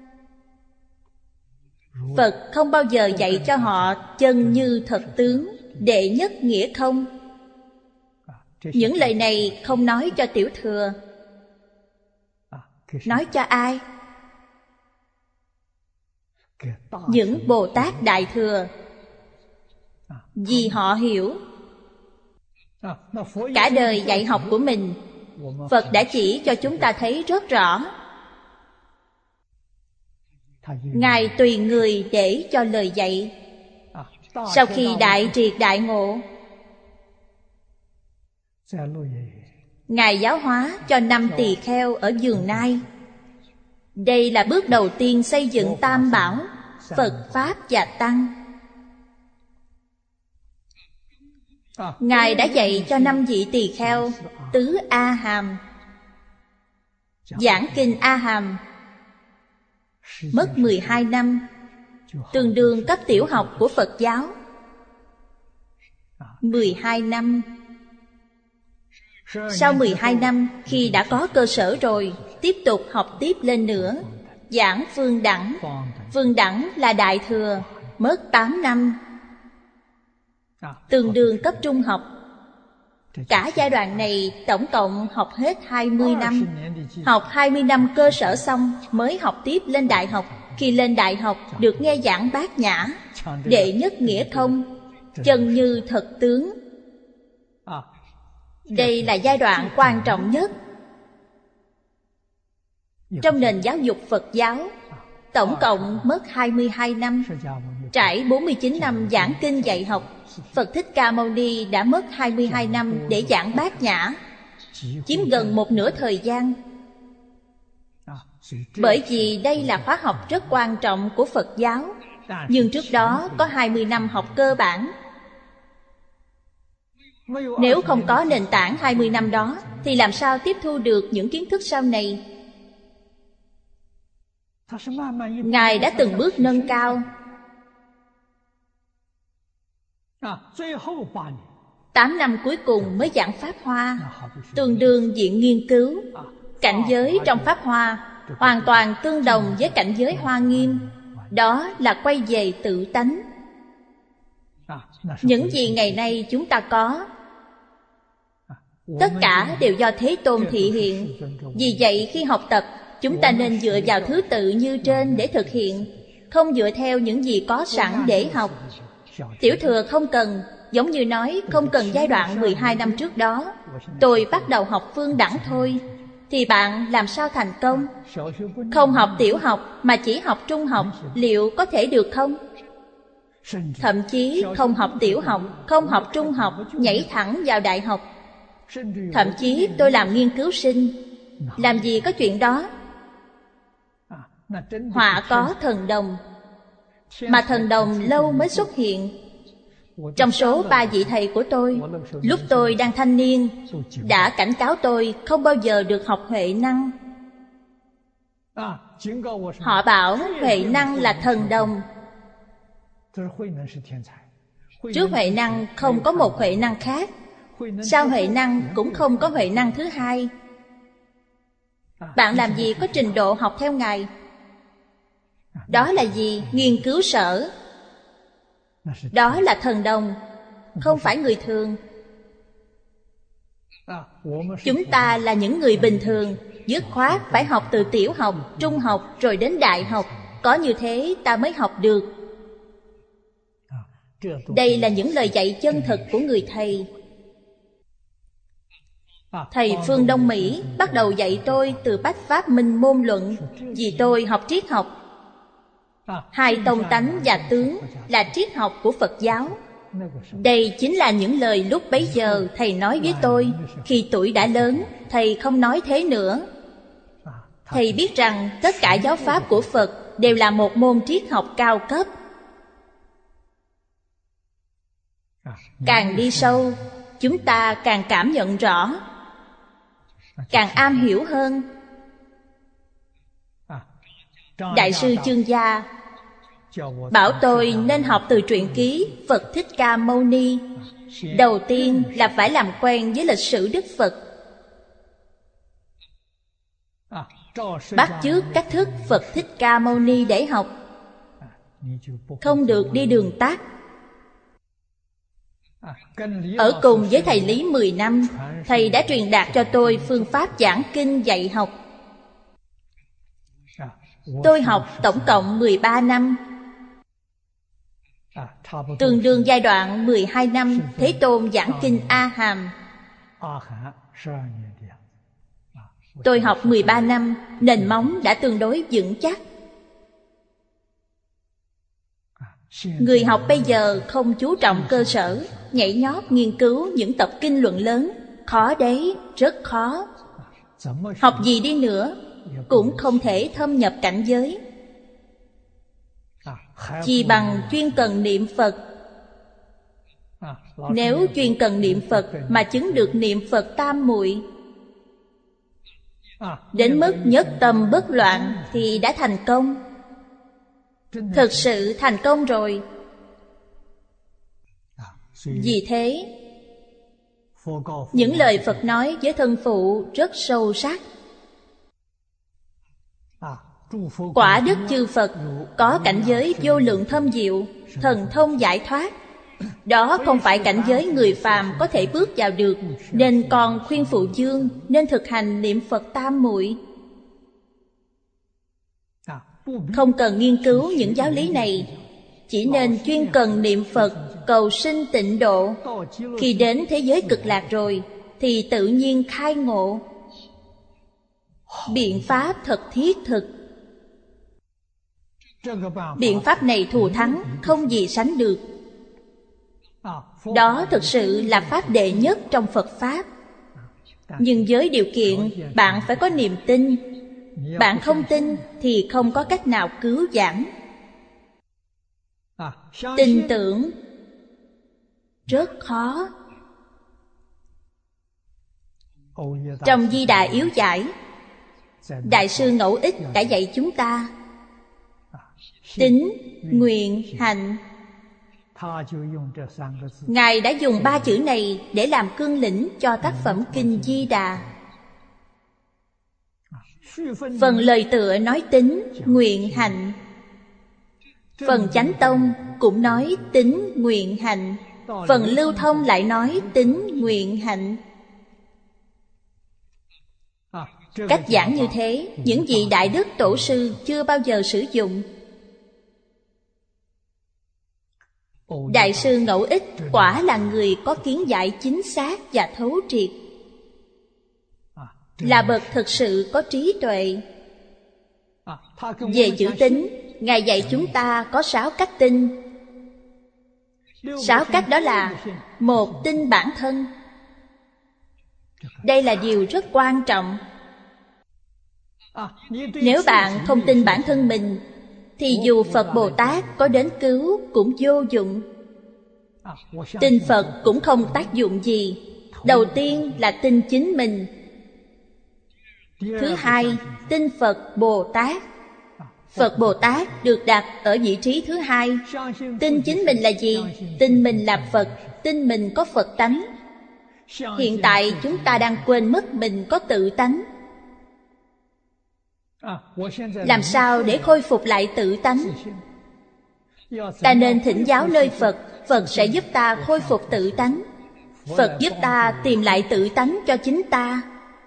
Phật không bao giờ dạy cho họ chân như thật tướng, đệ nhất nghĩa không. Những lời này không nói cho Tiểu Thừa. Nói cho ai? Những Bồ Tát Đại Thừa. Vì họ hiểu. Cả đời dạy học của mình, Phật đã chỉ cho chúng ta thấy rất rõ. Ngài tùy người để cho lời dạy. Sau khi đại triệt đại ngộ, Ngài giáo hóa cho năm tỳ kheo ở Vườn Nai. Đây là bước đầu tiên xây dựng Tam Bảo, Phật, Pháp và Tăng. Ngài đã dạy cho năm vị tỳ kheo tứ A Hàm. Giảng kinh A Hàm mất mười hai năm, tương đương cấp tiểu học của Phật giáo. mười hai năm. Sau mười hai năm, khi đã có cơ sở rồi, tiếp tục học tiếp lên nữa, giảng Phương Đẳng. Phương Đẳng là Đại Thừa, mất tám năm, tương đương cấp trung học. Cả giai đoạn này tổng cộng học hết hai mươi năm. Học hai mươi năm cơ sở xong mới học tiếp lên đại học. Khi lên đại học được nghe giảng Bát Nhã, đệ nhất nghĩa không, chân như thật tướng. Đây là giai đoạn quan trọng nhất trong nền giáo dục Phật giáo. Tổng cộng mất hai mươi hai năm. Trải bốn mươi chín năm giảng kinh dạy học, Phật Thích Ca Mâu Ni đã mất hai mươi hai năm để giảng Bát Nhã, chiếm gần một nửa thời gian. Bởi vì đây là khóa học rất quan trọng của Phật giáo. Nhưng trước đó có hai mươi năm học cơ bản. Nếu không có nền tảng hai mươi năm đó, thì làm sao tiếp thu được những kiến thức sau này? Ngài đã từng bước nâng cao. Tám năm cuối cùng mới giảng Pháp Hoa, tương đương viện nghiên cứu. Cảnh giới trong Pháp Hoa hoàn toàn tương đồng với cảnh giới Hoa Nghiêm. Đó là quay về tự tánh. Những gì ngày nay chúng ta có, tất cả đều do Thế Tôn thị hiện. Vì vậy khi học tập, chúng ta nên dựa vào thứ tự như trên để thực hiện, không dựa theo những gì có sẵn để học. Tiểu Thừa không cần, giống như nói không cần giai đoạn mười hai năm trước đó, tôi bắt đầu học Phương Đẳng thôi, thì bạn làm sao thành công? Không học tiểu học mà chỉ học trung học, liệu có thể được không? Thậm chí không học tiểu học, không học trung học, nhảy thẳng vào đại học. Thậm chí tôi làm nghiên cứu sinh. Làm gì có chuyện đó? Họa có thần đồng, mà thần đồng lâu mới xuất hiện. Trong số ba vị thầy của tôi, lúc tôi đang thanh niên, đã cảnh cáo tôi không bao giờ được học Huệ năng. Họ bảo Huệ năng là thần đồng. Trước Huệ năng không có một Huệ năng khác. Sao huệ năng cũng không có huệ năng thứ hai? Bạn làm gì có trình độ học theo Ngài? Đó là gì? Nghiên cứu sở. Đó là thần đồng, không phải người thường. Chúng ta là những người bình thường, dứt khoát phải học từ tiểu học, trung học rồi đến đại học. Có như thế ta mới học được. Đây là những lời dạy chân thực của người thầy. Thầy phương Đông Mỹ bắt đầu dạy tôi từ Bách Pháp Minh Môn Luận, vì tôi học triết học. Hai tông tánh và tướng là triết học của Phật giáo. Đây chính là những lời lúc bấy giờ thầy nói với tôi. Khi tuổi đã lớn, thầy không nói thế nữa. Thầy biết rằng tất cả giáo pháp của Phật đều là một môn triết học cao cấp. Càng đi sâu, chúng ta càng cảm nhận rõ, càng am hiểu hơn. Đại sư Chương Gia bảo tôi nên học từ truyện ký Phật Thích Ca Mâu Ni. Đầu tiên là phải làm quen với lịch sử Đức Phật, bắt chước cách thức Phật Thích Ca Mâu Ni để học. Không được đi đường tắt. Ở cùng với thầy Lý mười năm, thầy đã truyền đạt cho tôi phương pháp giảng kinh dạy học. Tôi học tổng cộng mười ba năm, tương đương giai đoạn mười hai năm Thế Tôn giảng kinh A Hàm. Tôi học mười ba năm, nền móng đã tương đối vững chắc. Người học bây giờ không chú trọng cơ sở, nhảy nhót nghiên cứu những tập kinh luận lớn. Khó đấy, rất khó. Học gì đi nữa cũng không thể thâm nhập cảnh giới. Chỉ bằng chuyên cần niệm Phật. Nếu chuyên cần niệm Phật mà chứng được niệm Phật tam muội, đến mức nhất tâm bất loạn thì đã thành công. Thực sự thành công rồi. Vì thế, những lời Phật nói với thân phụ rất sâu sắc. Quả đức chư Phật có cảnh giới vô lượng thâm diệu, thần thông giải thoát. Đó không phải cảnh giới người phàm có thể bước vào được. Nên con khuyên phụ dương nên thực hành niệm Phật tam muội. Không cần nghiên cứu những giáo lý này, chỉ nên chuyên cần niệm Phật cầu sinh tịnh độ. Khi đến thế giới cực lạc rồi thì tự nhiên khai ngộ. Biện pháp thật thiết thực. Biện pháp này thù thắng, không gì sánh được. Đó thực sự là pháp đệ nhất trong Phật Pháp. Nhưng với điều kiện bạn phải có niềm tin. Bạn không tin thì không có cách nào cứu vãn. Tin tưởng rất khó. Trong Di Đà Yếu Giải, Đại sư Ngẫu Ích đã dạy chúng ta tín, nguyện, hạnh. Ngài đã dùng ba chữ này để làm cương lĩnh cho tác phẩm Kinh Di Đà. Phần lời tựa nói tín, nguyện, hạnh. Phần Chánh Tông cũng nói tín, nguyện, hạnh. Phần Lưu Thông lại nói tín, nguyện, hạnh. Cách giảng như thế, những vị đại đức tổ sư chưa bao giờ sử dụng. Đại sư Ngẫu Ích quả là người có kiến giải chính xác và thấu triệt, là bậc thực sự có trí tuệ. Về chữ tín, Ngài dạy chúng ta có sáu cách tin. Sáu cách đó là: một, tin bản thân. Đây là điều rất quan trọng. Nếu bạn không tin bản thân mình thì dù Phật Bồ Tát có đến cứu cũng vô dụng. Tin Phật cũng không tác dụng gì. Đầu tiên là tin chính mình. Thứ hai, tin Phật Bồ Tát. Phật Bồ Tát được đặt ở vị trí thứ hai. Tin chính mình là gì? Tin mình là Phật, tin mình có Phật tánh. Hiện tại chúng ta đang quên mất mình có tự tánh. Làm sao để khôi phục lại tự tánh? Ta nên thỉnh giáo nơi Phật, Phật sẽ giúp ta khôi phục tự tánh. Phật giúp ta tìm lại tự tánh cho chính ta.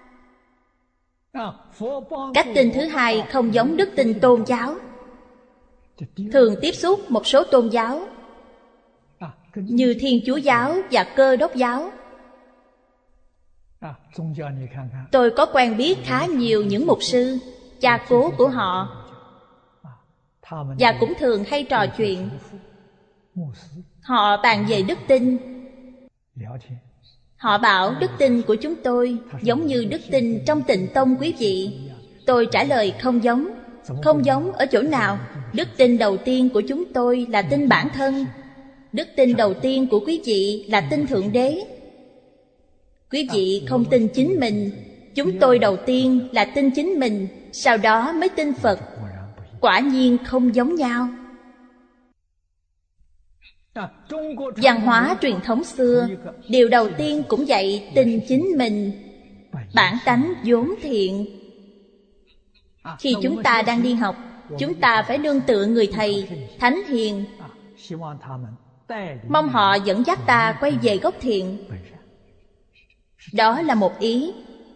Cách tin thứ hai không giống đức tin tôn giáo. Thường tiếp xúc một số tôn giáo như Thiên Chúa giáo và Cơ Đốc giáo. Tôi có quen biết khá nhiều những mục sư, cha cố của họ, và cũng thường hay trò chuyện. Họ bàn về đức tin. Họ bảo đức tin của chúng tôi giống như đức tin trong Tịnh Tông quý vị. Tôi trả lời không giống. Không giống ở chỗ nào? Đức tin đầu tiên của chúng tôi là tin bản thân. Đức tin đầu tiên của quý vị là tin Thượng Đế. Quý vị không tin chính mình. Chúng tôi đầu tiên là tin chính mình, sau đó mới tin Phật. Quả nhiên không giống nhau. Văn hóa truyền thống xưa, điều đầu tiên cũng dạy tin chính mình, bản tánh vốn thiện. Khi chúng ta đang đi học, chúng ta phải nương tựa người thầy, thánh hiền, mong họ dẫn dắt ta quay về gốc thiện. Đó là một ý.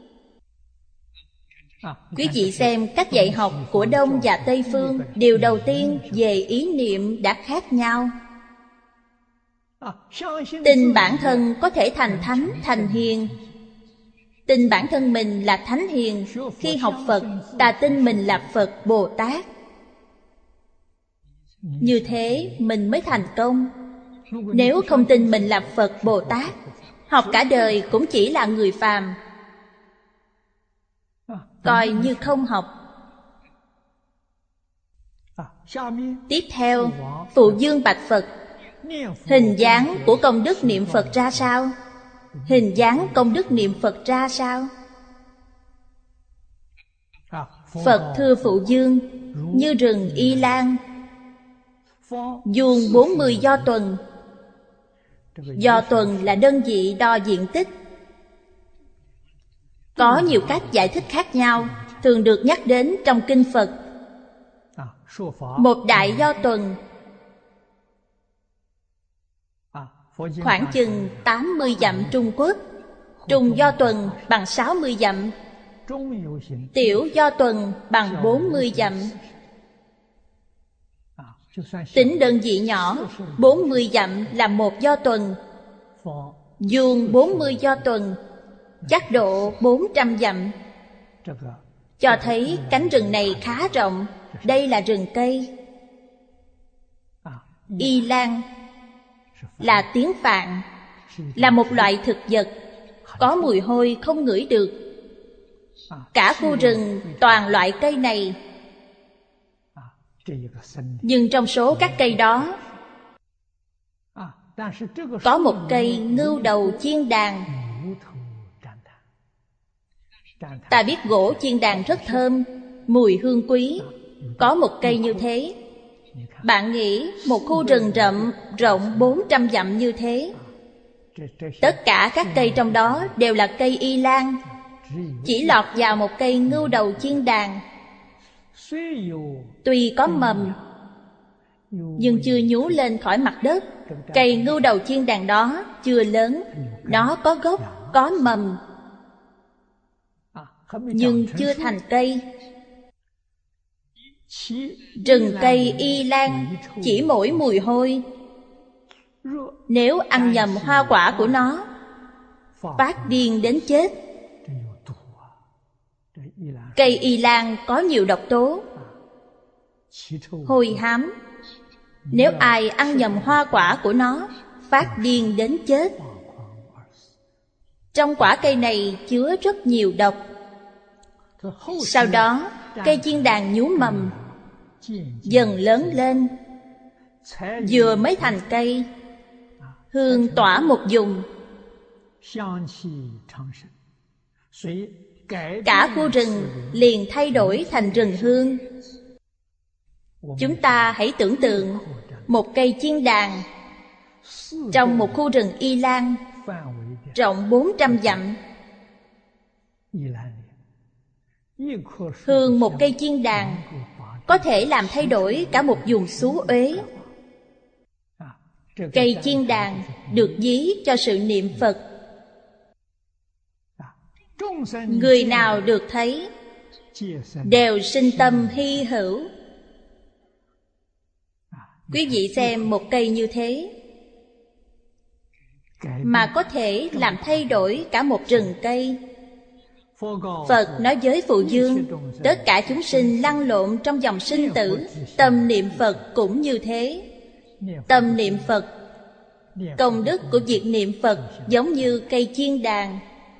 Quý vị xem cách dạy học của Đông và Tây phương, điều đầu tiên về ý niệm đã khác nhau. Tin bản thân có thể thành thánh, thành hiền. Tin bản thân mình là thánh hiền. Khi học Phật, ta tin mình là Phật Bồ Tát. Như thế mình mới thành công. Nếu không tin mình là Phật Bồ Tát, học cả đời cũng chỉ là người phàm, coi như không học. Tiếp theo, Phụ Dương bạch Phật: hình dáng của công đức niệm Phật ra sao? Hình dáng công đức niệm Phật ra sao? Phật thưa Phụ Dương: như rừng Y Lan, vuông bốn mươi do tuần. Do tuần là đơn vị đo diện tích. Có nhiều cách giải thích khác nhau, thường được nhắc đến trong kinh Phật. Một đại do tuần khoảng chừng tám mươi dặm Trung Quốc. Trung do tuần bằng sáu mươi dặm. Tiểu do tuần bằng bốn mươi dặm. Tính đơn vị nhỏ, bốn mươi dặm là một do tuần. Vuông bốn mươi do tuần, chắc độ bốn trăm dặm. Cho thấy cánh rừng này khá rộng. Đây là rừng cây. Y Lan là tiếng Phạn, là một loại thực vật, có mùi hôi không ngửi được. Cả khu rừng toàn loại cây này. Nhưng trong số các cây đó, có một cây ngưu đầu chiên đàn. Ta biết gỗ chiên đàn rất thơm, mùi hương quý. Có một cây như thế. Bạn nghĩ một khu rừng rậm rộng bốn trăm dặm như thế, tất cả các cây trong đó đều là cây Y Lan, chỉ lọt vào một cây ngưu đầu chiên đàn. Tuy có mầm, nhưng chưa nhú lên khỏi mặt đất. Cây ngưu đầu chiên đàn đó chưa lớn. Nó có gốc, có mầm, nhưng chưa thành cây. Rừng cây Y Lan chỉ mỗi mùi hôi. Nếu ăn nhầm hoa quả của nó, phát điên đến chết. Cây Y Lan có nhiều độc tố, hôi hám. Nếu ai ăn nhầm hoa quả của nó, phát điên đến chết. Trong quả cây này chứa rất nhiều độc. Sau đó, cây chiên đàn nhú mầm, dần lớn lên, vừa mới thành cây, hương tỏa một vùng. Cả khu rừng liền thay đổi thành rừng hương. Chúng ta hãy tưởng tượng một cây chiên đàn trong một khu rừng Y Lan, rộng bốn trăm dặm. Hương một cây chiên đàn có thể làm thay đổi cả một vùng xú uế. Cây chiên đàn được ví cho sự niệm Phật. Người nào được thấy đều sinh tâm hy hữu. Quý vị xem một cây như thế mà có thể làm thay đổi cả một rừng cây. Phật nói với Phụ Dương, tất cả chúng sinh lăn lộn trong dòng sinh tử, tâm niệm Phật cũng như thế. Tâm niệm Phật, công đức của việc niệm Phật giống như cây chiên đàn.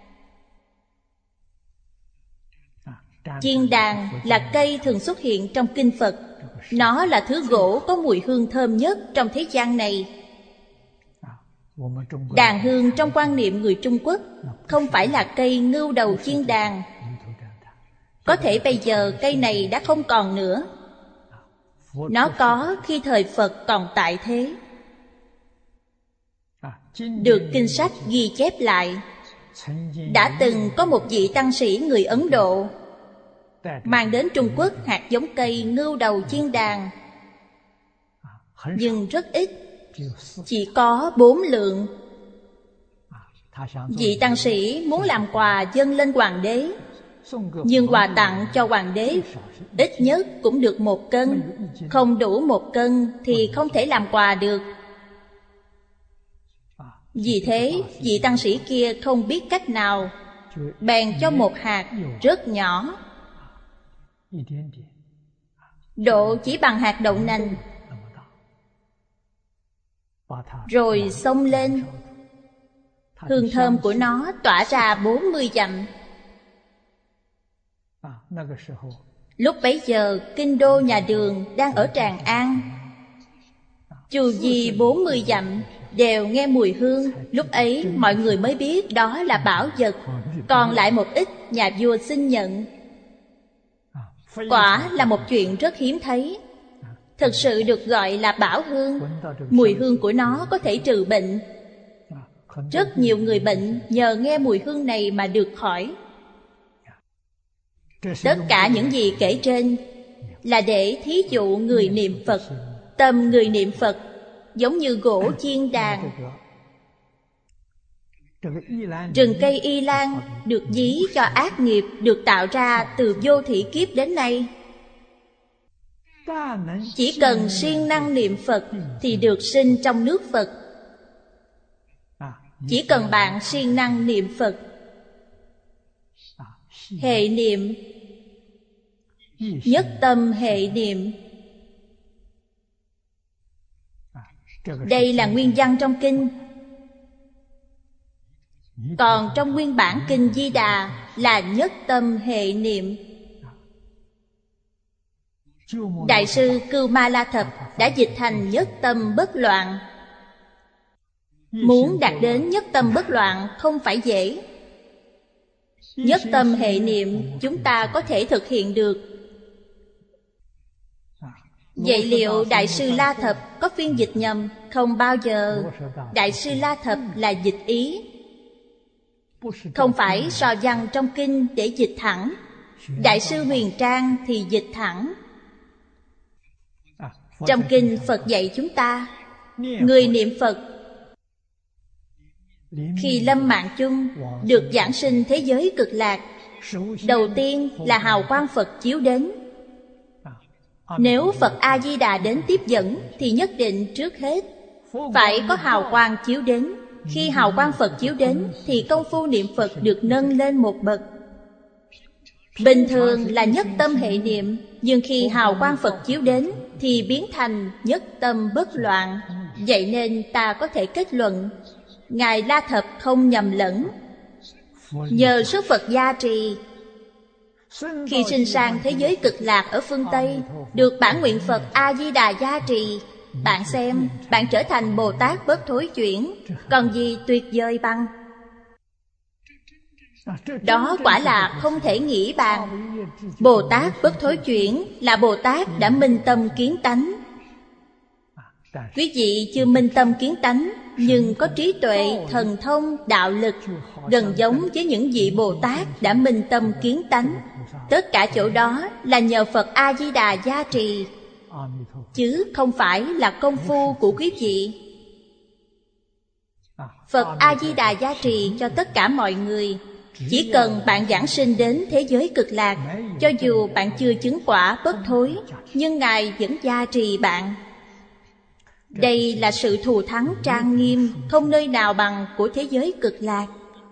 Chiên đàn là cây thường xuất hiện trong kinh Phật. Nó là thứ gỗ có mùi hương thơm nhất trong thế gian này. Đàn hương trong quan niệm người Trung Quốc không phải là cây ngưu đầu chiên đàn. Có thể bây giờ cây này đã không còn nữa. Nó có khi thời Phật còn tại thế. Được kinh sách ghi chép lại, đã từng có một vị tăng sĩ người Ấn Độ mang đến Trung Quốc hạt giống cây ngưu đầu chiên đàn, nhưng rất ít, chỉ có bốn lượng. Vị tăng sĩ muốn làm quà dâng lên hoàng đế, nhưng quà tặng cho hoàng đế ít nhất cũng được một cân. Không đủ một cân thì không thể làm quà được. Vì thế, vị tăng sĩ kia không biết cách nào, bèn cho một hạt rất nhỏ, độ chỉ bằng hạt đậu nành, rồi xông lên. Hương thơm của nó tỏa ra bốn mươi dặm. Lúc bấy giờ, kinh đô nhà Đường đang ở Tràng An. Chu vi bốn mươi dặm đều nghe mùi hương. Lúc ấy mọi người mới biết đó là bảo vật. Còn lại một ít, nhà vua xin nhận. Quả là một chuyện rất hiếm thấy. Thực sự được gọi là bảo hương. Mùi hương của nó có thể trừ bệnh. Rất nhiều người bệnh nhờ nghe mùi hương này mà được khỏi. Tất cả những gì kể trên là để thí dụ người niệm Phật. Tâm người niệm Phật giống như gỗ chiên đàn. Rừng cây Y Lan được ví cho ác nghiệp được tạo ra từ vô thỉ kiếp đến nay. Chỉ cần siêng năng niệm Phật thì được sinh trong nước Phật. Chỉ cần bạn siêng năng niệm Phật, hệ niệm, nhất tâm hệ niệm. Đây là nguyên văn trong kinh. Còn trong nguyên bản kinh Di Đà là nhất tâm hệ niệm. Đại sư Cưu Ma La Thập đã dịch thành nhất tâm bất loạn. Muốn đạt đến nhất tâm bất loạn không phải dễ. Nhất tâm hệ niệm chúng ta có thể thực hiện được. Vậy liệu Đại sư La Thập có phiên dịch nhầm? Không bao giờ. Đại sư La Thập là dịch ý, không phải so văn trong kinh để dịch thẳng. Đại sư Huyền Trang thì dịch thẳng. Trong kinh Phật dạy chúng ta, người niệm Phật khi lâm mạng chung được giảng sinh thế giới cực lạc, đầu tiên là hào quang Phật chiếu đến. Nếu Phật A-di-đà đến tiếp dẫn thì nhất định trước hết phải có hào quang chiếu đến. Khi hào quang Phật chiếu đến thì công phu niệm Phật được nâng lên một bậc. Bình thường là nhất tâm hệ niệm, nhưng khi hào quang Phật chiếu đến thì biến thành nhất tâm bất loạn. Vậy nên ta có thể kết luận Ngài La Thập không nhầm lẫn. Nhờ sức Phật gia trì, khi sinh sang thế giới cực lạc ở phương Tây, được bản nguyện Phật A-di-đà gia trì, bạn xem, bạn trở thành Bồ Tát bất thối chuyển. Còn gì tuyệt vời bằng? Đó quả là không thể nghĩ bàn. Bồ Tát bất thối chuyển là Bồ Tát đã minh tâm kiến tánh. Quý vị chưa minh tâm kiến tánh, nhưng có trí tuệ, thần thông, đạo lực, gần giống với những vị Bồ Tát đã minh tâm kiến tánh. Tất cả chỗ đó là nhờ Phật A-di-đà gia trì, chứ không phải là công phu của quý vị. Phật A-di-đà gia trì cho tất cả mọi người. Chỉ cần bạn giảng sinh đến thế giới cực lạc, cho dù bạn chưa chứng quả bất thối, nhưng Ngài vẫn gia trì bạn. Đây là sự thù thắng trang nghiêm, không nơi nào bằng của thế giới cực lạc.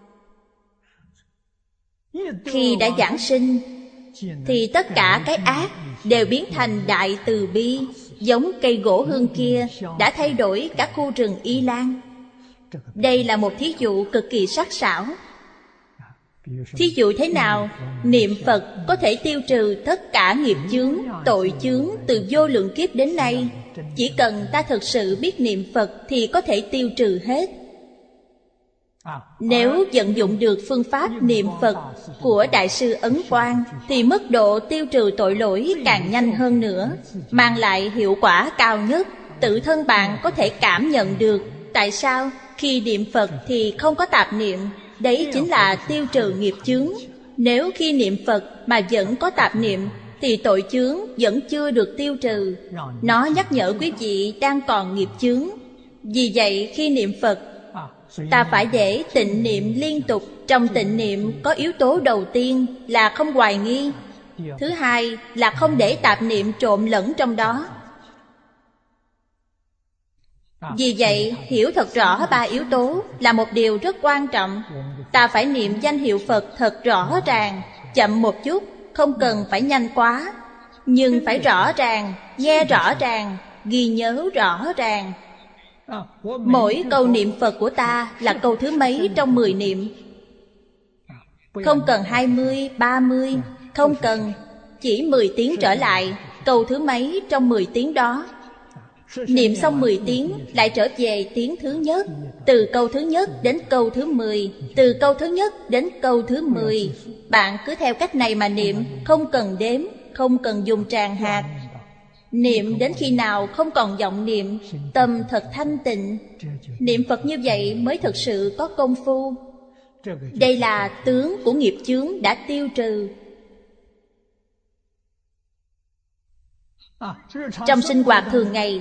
Khi đã giảng sinh, thì tất cả cái ác đều biến thành đại từ bi. Giống cây gỗ hương kia đã thay đổi cả khu rừng Y Lan. Đây là một thí dụ cực kỳ sắc sảo. Thí dụ thế nào? Niệm Phật có thể tiêu trừ tất cả nghiệp chướng, tội chướng từ vô lượng kiếp đến nay. Chỉ cần ta thực sự biết niệm Phật thì có thể tiêu trừ hết. Nếu vận dụng được phương pháp niệm Phật của Đại sư Ấn Quang, thì mức độ tiêu trừ tội lỗi càng nhanh hơn nữa, mang lại hiệu quả cao nhất. Tự thân bạn có thể cảm nhận được. Tại sao? Khi niệm Phật thì không có tạp niệm. Đấy chính là tiêu trừ nghiệp chướng. Nếu khi niệm Phật mà vẫn có tạp niệm, thì tội chướng vẫn chưa được tiêu trừ. Nó nhắc nhở quý vị đang còn nghiệp chướng. Vì vậy khi niệm Phật, ta phải để tịnh niệm liên tục. Trong tịnh niệm có yếu tố đầu tiên là không hoài nghi. Thứ hai là không để tạp niệm trộn lẫn trong đó. Vì vậy, hiểu thật rõ ba yếu tố là một điều rất quan trọng. Ta phải niệm danh hiệu Phật thật rõ ràng, chậm một chút, không cần phải nhanh quá, nhưng phải rõ ràng, nghe rõ ràng, ghi nhớ rõ ràng. Mỗi câu niệm Phật của ta là câu thứ mấy trong mười niệm. Không cần hai mươi, ba mươi, không cần, chỉ mười tiếng trở lại, câu thứ mấy trong mười tiếng đó. Niệm xong mười tiếng lại trở về tiếng thứ nhất. Từ câu thứ nhất đến câu thứ mười, từ câu thứ nhất đến câu thứ mười. Bạn cứ theo cách này mà niệm, không cần đếm, không cần dùng tràng hạt. Niệm đến khi nào không còn vọng niệm, tâm thật thanh tịnh. Niệm Phật như vậy mới thực sự có công phu. Đây là tướng của nghiệp chướng đã tiêu trừ. Trong sinh hoạt thường ngày,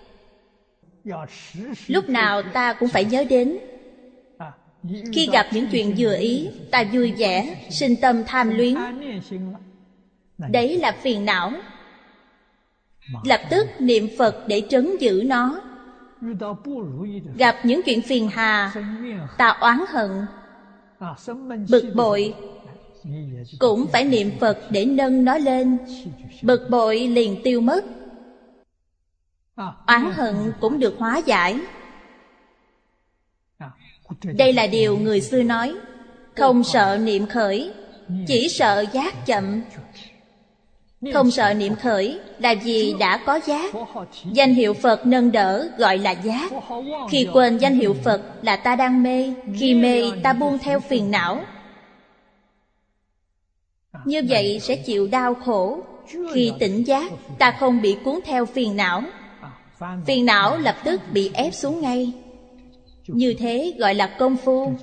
lúc nào ta cũng phải nhớ đến. Khi gặp những chuyện vừa ý, ta vui vẻ, sinh tâm tham luyến. Đấy là phiền não. Lập tức niệm Phật để trấn giữ nó. Gặp những chuyện phiền hà, ta oán hận, bực bội, cũng phải niệm Phật để nâng nó lên. Bực bội liền tiêu mất, oán hận cũng được hóa giải. Đây là điều người xưa nói, không sợ niệm khởi, chỉ sợ giác chậm. Không sợ niệm khởi là vì đã có giác. Danh hiệu Phật nâng đỡ gọi là giác. Khi quên danh hiệu Phật là ta đang mê. Khi mê ta buông theo phiền não. Như vậy sẽ chịu đau khổ. Khi tỉnh giác, ta không bị cuốn theo phiền não. Phiền não lập tức bị ép xuống ngay. Như thế gọi là công phu.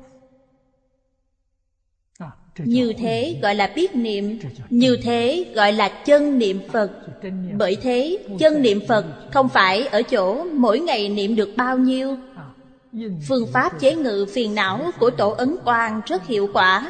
Như thế gọi là biết niệm. Như thế gọi là chân niệm Phật. Bởi thế chân niệm Phật không phải ở chỗ mỗi ngày niệm được bao nhiêu. Phương pháp chế ngự phiền não của Tổ Ấn Quang rất hiệu quả.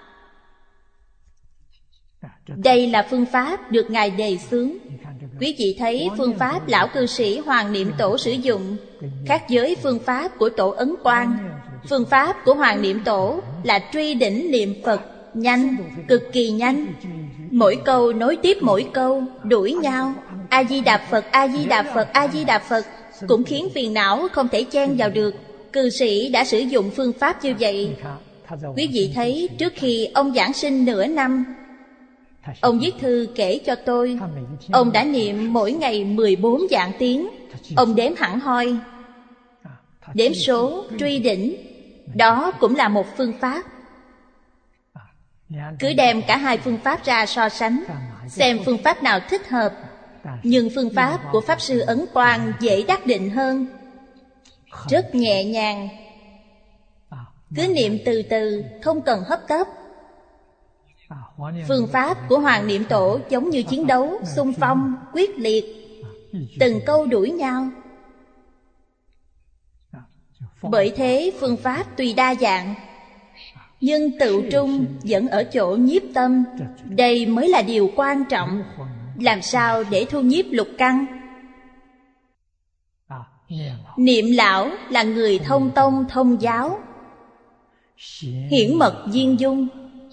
Đây là phương pháp được Ngài đề xướng. Quý vị thấy phương pháp lão cư sĩ Hoàng Niệm Tổ sử dụng khác với phương pháp của Tổ Ấn Quang. Phương pháp của Hoàng Niệm Tổ là truy đỉnh niệm Phật, nhanh, cực kỳ nhanh. Mỗi câu nối tiếp mỗi câu, đuổi nhau. A-di-đà Phật, A-di-đà Phật, A-di-đà Phật, cũng khiến phiền não không thể chen vào được. Cư sĩ đã sử dụng phương pháp như vậy. Quý vị thấy trước khi ông giảng sinh nửa năm, ông viết thư kể cho tôi, ông đã niệm mỗi ngày mười bốn vạn tiếng. Ông đếm hẳn hoi, đếm số, truy đỉnh. Đó cũng là một phương pháp. Cứ đem cả hai phương pháp ra so sánh, xem phương pháp nào thích hợp. Nhưng phương pháp của Pháp Sư Ấn Quang dễ đắc định hơn. rất nhẹ nhàng. Cứ niệm từ từ, không cần hấp tấp. Phương pháp của Hoàng Niệm Tổ giống như chiến đấu, xung phong, quyết liệt, từng câu đuổi nhau. Bởi thế phương pháp tuy đa dạng, nhưng tựu trung vẫn ở chỗ nhiếp tâm. Đây mới là điều quan trọng. Làm sao để thu nhiếp lục căn? Niệm lão là người thông tông thông giáo, hiển mật viên dung.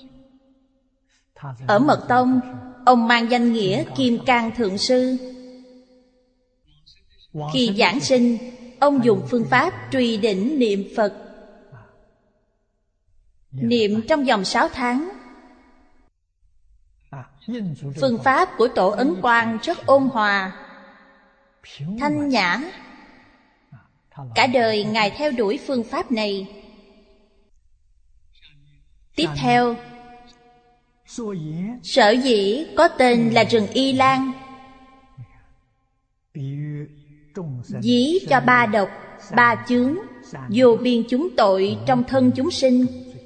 Ở Mật Tông, ông mang danh nghĩa Kim Cang Thượng Sư. Khi giảng sinh, ông dùng phương pháp truy đỉnh niệm Phật. Niệm trong vòng sáu tháng. Phương pháp của Tổ Ấn Quang rất ôn hòa, thanh nhã. Cả đời Ngài theo đuổi phương pháp này. Tiếp theo, sở dĩ có tên là rừng Y Lan, ví cho ba độc, ba chướng, vô biên chúng tội trong thân chúng sinh.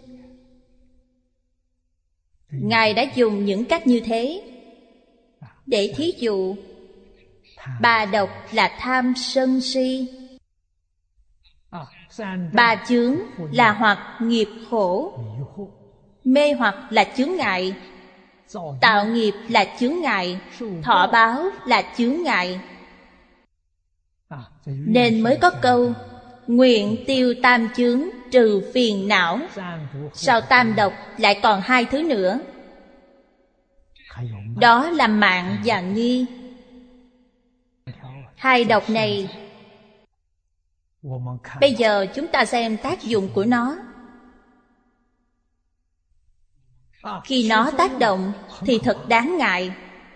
Ngài đã dùng những cách như thế. Để thí dụ, ba độc là tham sân si, ba chướng là hoặc nghiệp khổ, mê hoặc là chướng ngại, tạo nghiệp là chướng ngại, thọ báo là chướng ngại. Nên mới có câu nguyện tiêu tam chướng, trừ phiền não. Sau tam độc lại còn hai thứ nữa, đó là mạng và nghi. Hai độc này, bây giờ chúng ta xem tác dụng của nó. Khi nó tác động thì thật đáng ngại.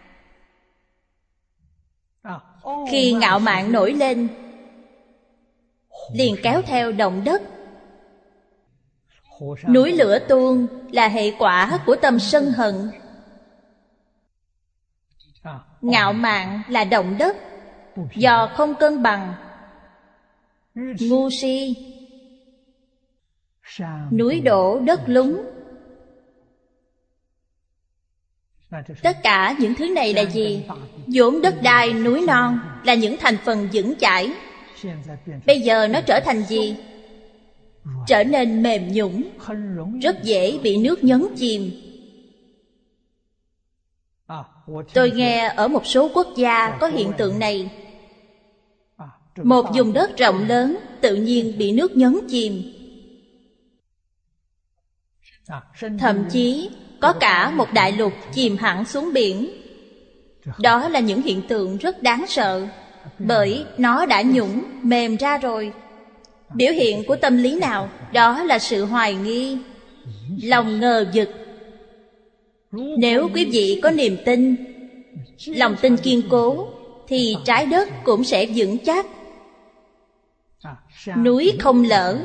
Khi ngạo mạn nổi lên, liền kéo theo động đất. Núi lửa tuôn là hệ quả của tâm sân hận. Ngạo mạn là động đất, do không cân bằng. Ngu si, núi đổ đất lún. Tất cả những thứ này là gì? Vốn đất đai núi non là những thành phần vững chãi. Bây giờ nó trở thành gì? Trở nên mềm nhũn, rất dễ bị nước nhấn chìm. Tôi nghe ở một số quốc gia có hiện tượng này. Một vùng đất rộng lớn tự nhiên bị nước nhấn chìm. Thậm chí có cả một đại lục chìm hẳn xuống biển. Đó là những hiện tượng rất đáng sợ, bởi nó đã nhũn, mềm ra rồi. Biểu hiện của tâm lý nào? Đó là sự hoài nghi, lòng ngờ vực. Nếu quý vị có niềm tin, lòng tin kiên cố, thì trái đất cũng sẽ vững chắc. Núi không lở.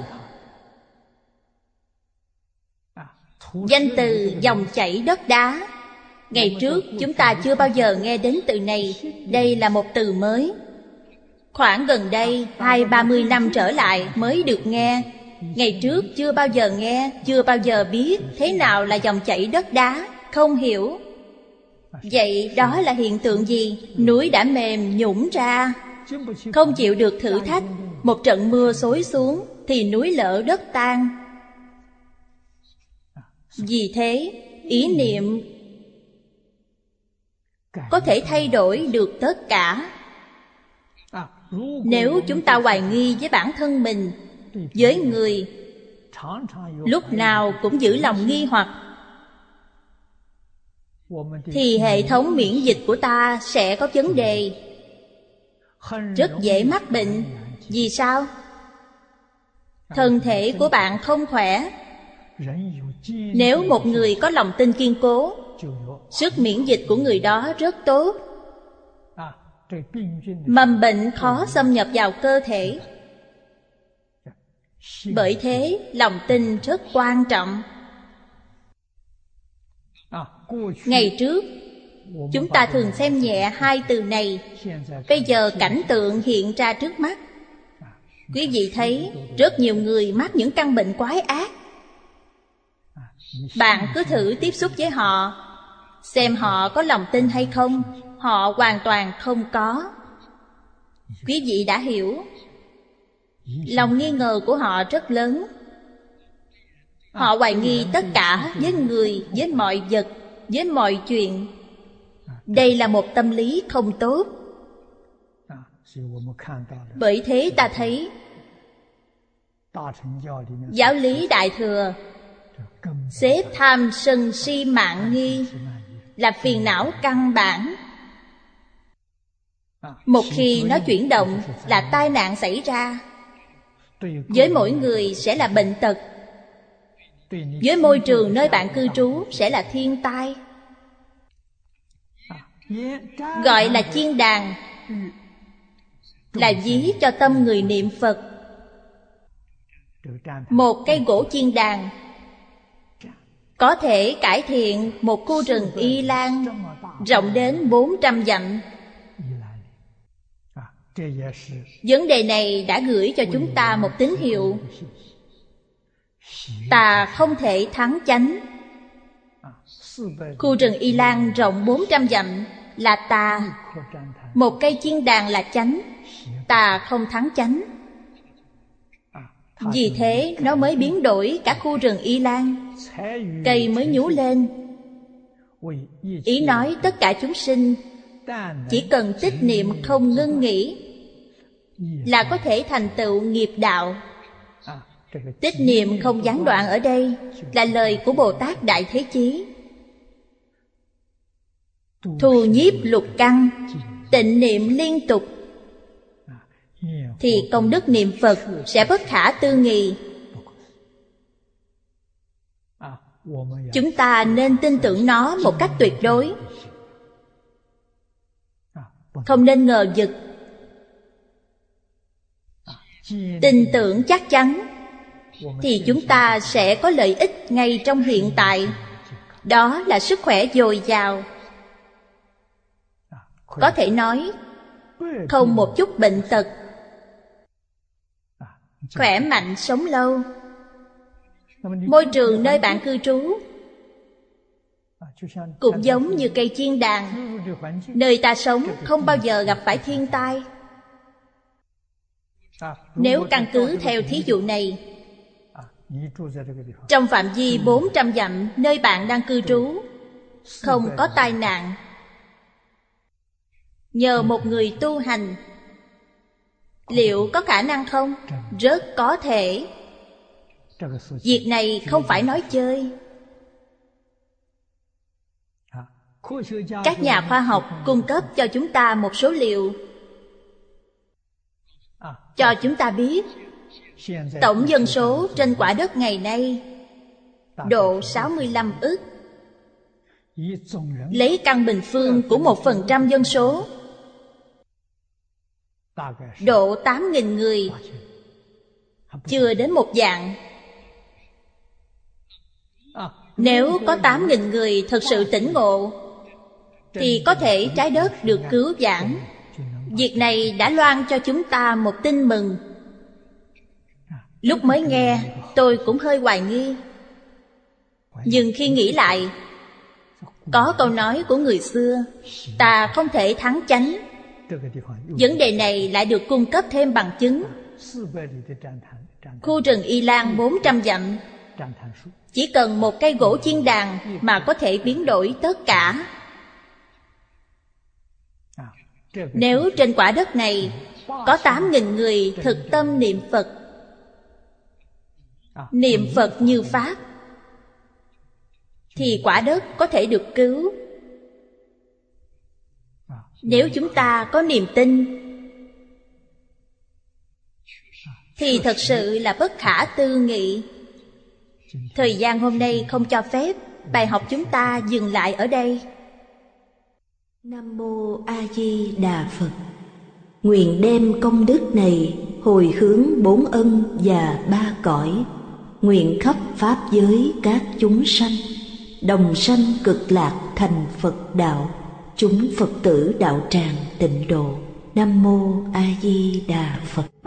Danh từ dòng chảy đất đá, ngày trước chúng ta chưa bao giờ nghe đến từ này. Đây là một từ mới. Khoảng gần đây, hai ba mươi năm trở lại mới được nghe. Ngày trước chưa bao giờ nghe, chưa bao giờ biết thế nào là dòng chảy đất đá, không hiểu. Vậy đó là hiện tượng gì? Núi đã mềm nhũn ra, không chịu được thử thách. Một trận mưa xối xuống thì núi lở đất tan. Vì thế, ý niệm có thể thay đổi được tất cả. Nếu chúng ta hoài nghi với bản thân mình, với người, lúc nào cũng giữ lòng nghi hoặc, thì hệ thống miễn dịch của ta sẽ có vấn đề, rất dễ mắc bệnh. Vì sao? Thân thể của bạn không khỏe. Nếu một người có lòng tin kiên cố, sức miễn dịch của người đó rất tốt. Mầm bệnh khó xâm nhập vào cơ thể. Bởi thế, lòng tin rất quan trọng. Ngày trước, chúng ta thường xem nhẹ hai từ này. Bây giờ cảnh tượng hiện ra trước mắt. Quý vị thấy rất nhiều người mắc những căn bệnh quái ác. Bạn cứ thử tiếp xúc với họ, xem họ có lòng tin hay không. Họ hoàn toàn không có. Quý vị đã hiểu. Lòng nghi ngờ của họ rất lớn. Họ hoài nghi tất cả với người, với mọi vật, với mọi chuyện. Đây là một tâm lý không tốt. Bởi thế ta thấy giáo lý Đại Thừa xếp tham sân si mạn nghi là phiền não căn bản. Một khi nó chuyển động là tai nạn xảy ra. Với mỗi người sẽ là bệnh tật. Với môi trường nơi bạn cư trú sẽ là thiên tai. Gọi là chiên đàn là ví cho tâm người niệm Phật. Một cây gỗ chiên đàn có thể cải thiện một khu rừng y lan rộng đến bốn trăm dặm. Vấn đề này đã gửi cho chúng ta một tín hiệu. Tà không thể thắng chánh. Khu rừng y lan rộng bốn trăm dặm là tà. Một cây chiên đàn là chánh. Tà không thắng chánh. Vì thế nó mới biến đổi cả khu rừng y lan. Cây mới nhú lên. Ý nói tất cả chúng sinh chỉ cần tích niệm không ngưng nghỉ là có thể thành tựu nghiệp đạo. Tích niệm không gián đoạn ở đây là lời của Bồ Tát Đại Thế Chí. Thù nhiếp lục căn, tịnh niệm liên tục, thì công đức niệm Phật sẽ bất khả tư nghị. Chúng ta nên tin tưởng nó một cách tuyệt đối, không nên ngờ vực. Tin tưởng chắc chắn thì chúng ta sẽ có lợi ích ngay trong hiện tại. Đó là sức khỏe dồi dào. Có thể nói không một chút bệnh tật, khỏe mạnh sống lâu. Môi trường nơi bạn cư trú cũng giống như cây chiên đàn. Nơi ta sống không bao giờ gặp phải thiên tai. Nếu căn cứ theo thí dụ này, trong phạm vi bốn trăm dặm nơi bạn đang cư trú không có tai nạn, nhờ một người tu hành, liệu có khả năng không? Rất có thể. Việc này không phải nói chơi. Các nhà khoa học cung cấp cho chúng ta một số liệu cho chúng ta biết tổng dân số trên quả đất ngày nay độ sáu mươi lăm ức. Lấy căn bình phương của một phần trăm dân số độ tám nghìn người, chưa đến một vạn. Nếu có tám nghìn người thực sự tỉnh ngộ thì có thể trái đất được cứu vãn. Việc này đã loan cho chúng ta một tin mừng. Lúc mới nghe tôi cũng hơi hoài nghi, nhưng khi nghĩ lại, có câu nói của người xưa, tà không thể thắng chánh. Vấn đề này lại được cung cấp thêm bằng chứng. Khu rừng y lan bốn trăm dặm, chỉ cần một cây gỗ chiên đàn mà có thể biến đổi tất cả. Nếu trên quả đất này có tám nghìn người thực tâm niệm Phật, niệm Phật như Pháp, thì quả đất có thể được cứu. Nếu chúng ta có niềm tin thì thật sự là bất khả tư nghị. Thời gian hôm nay không cho phép, bài học chúng ta dừng lại ở đây. Nam Mô A Di Đà Phật. Nguyện đem công đức này hồi hướng bốn ân và ba cõi, nguyện khắp pháp giới các chúng sanh đồng sanh cực lạc thành Phật đạo, chúng Phật tử đạo tràng tịnh độ. Nam Mô A Di Đà Phật.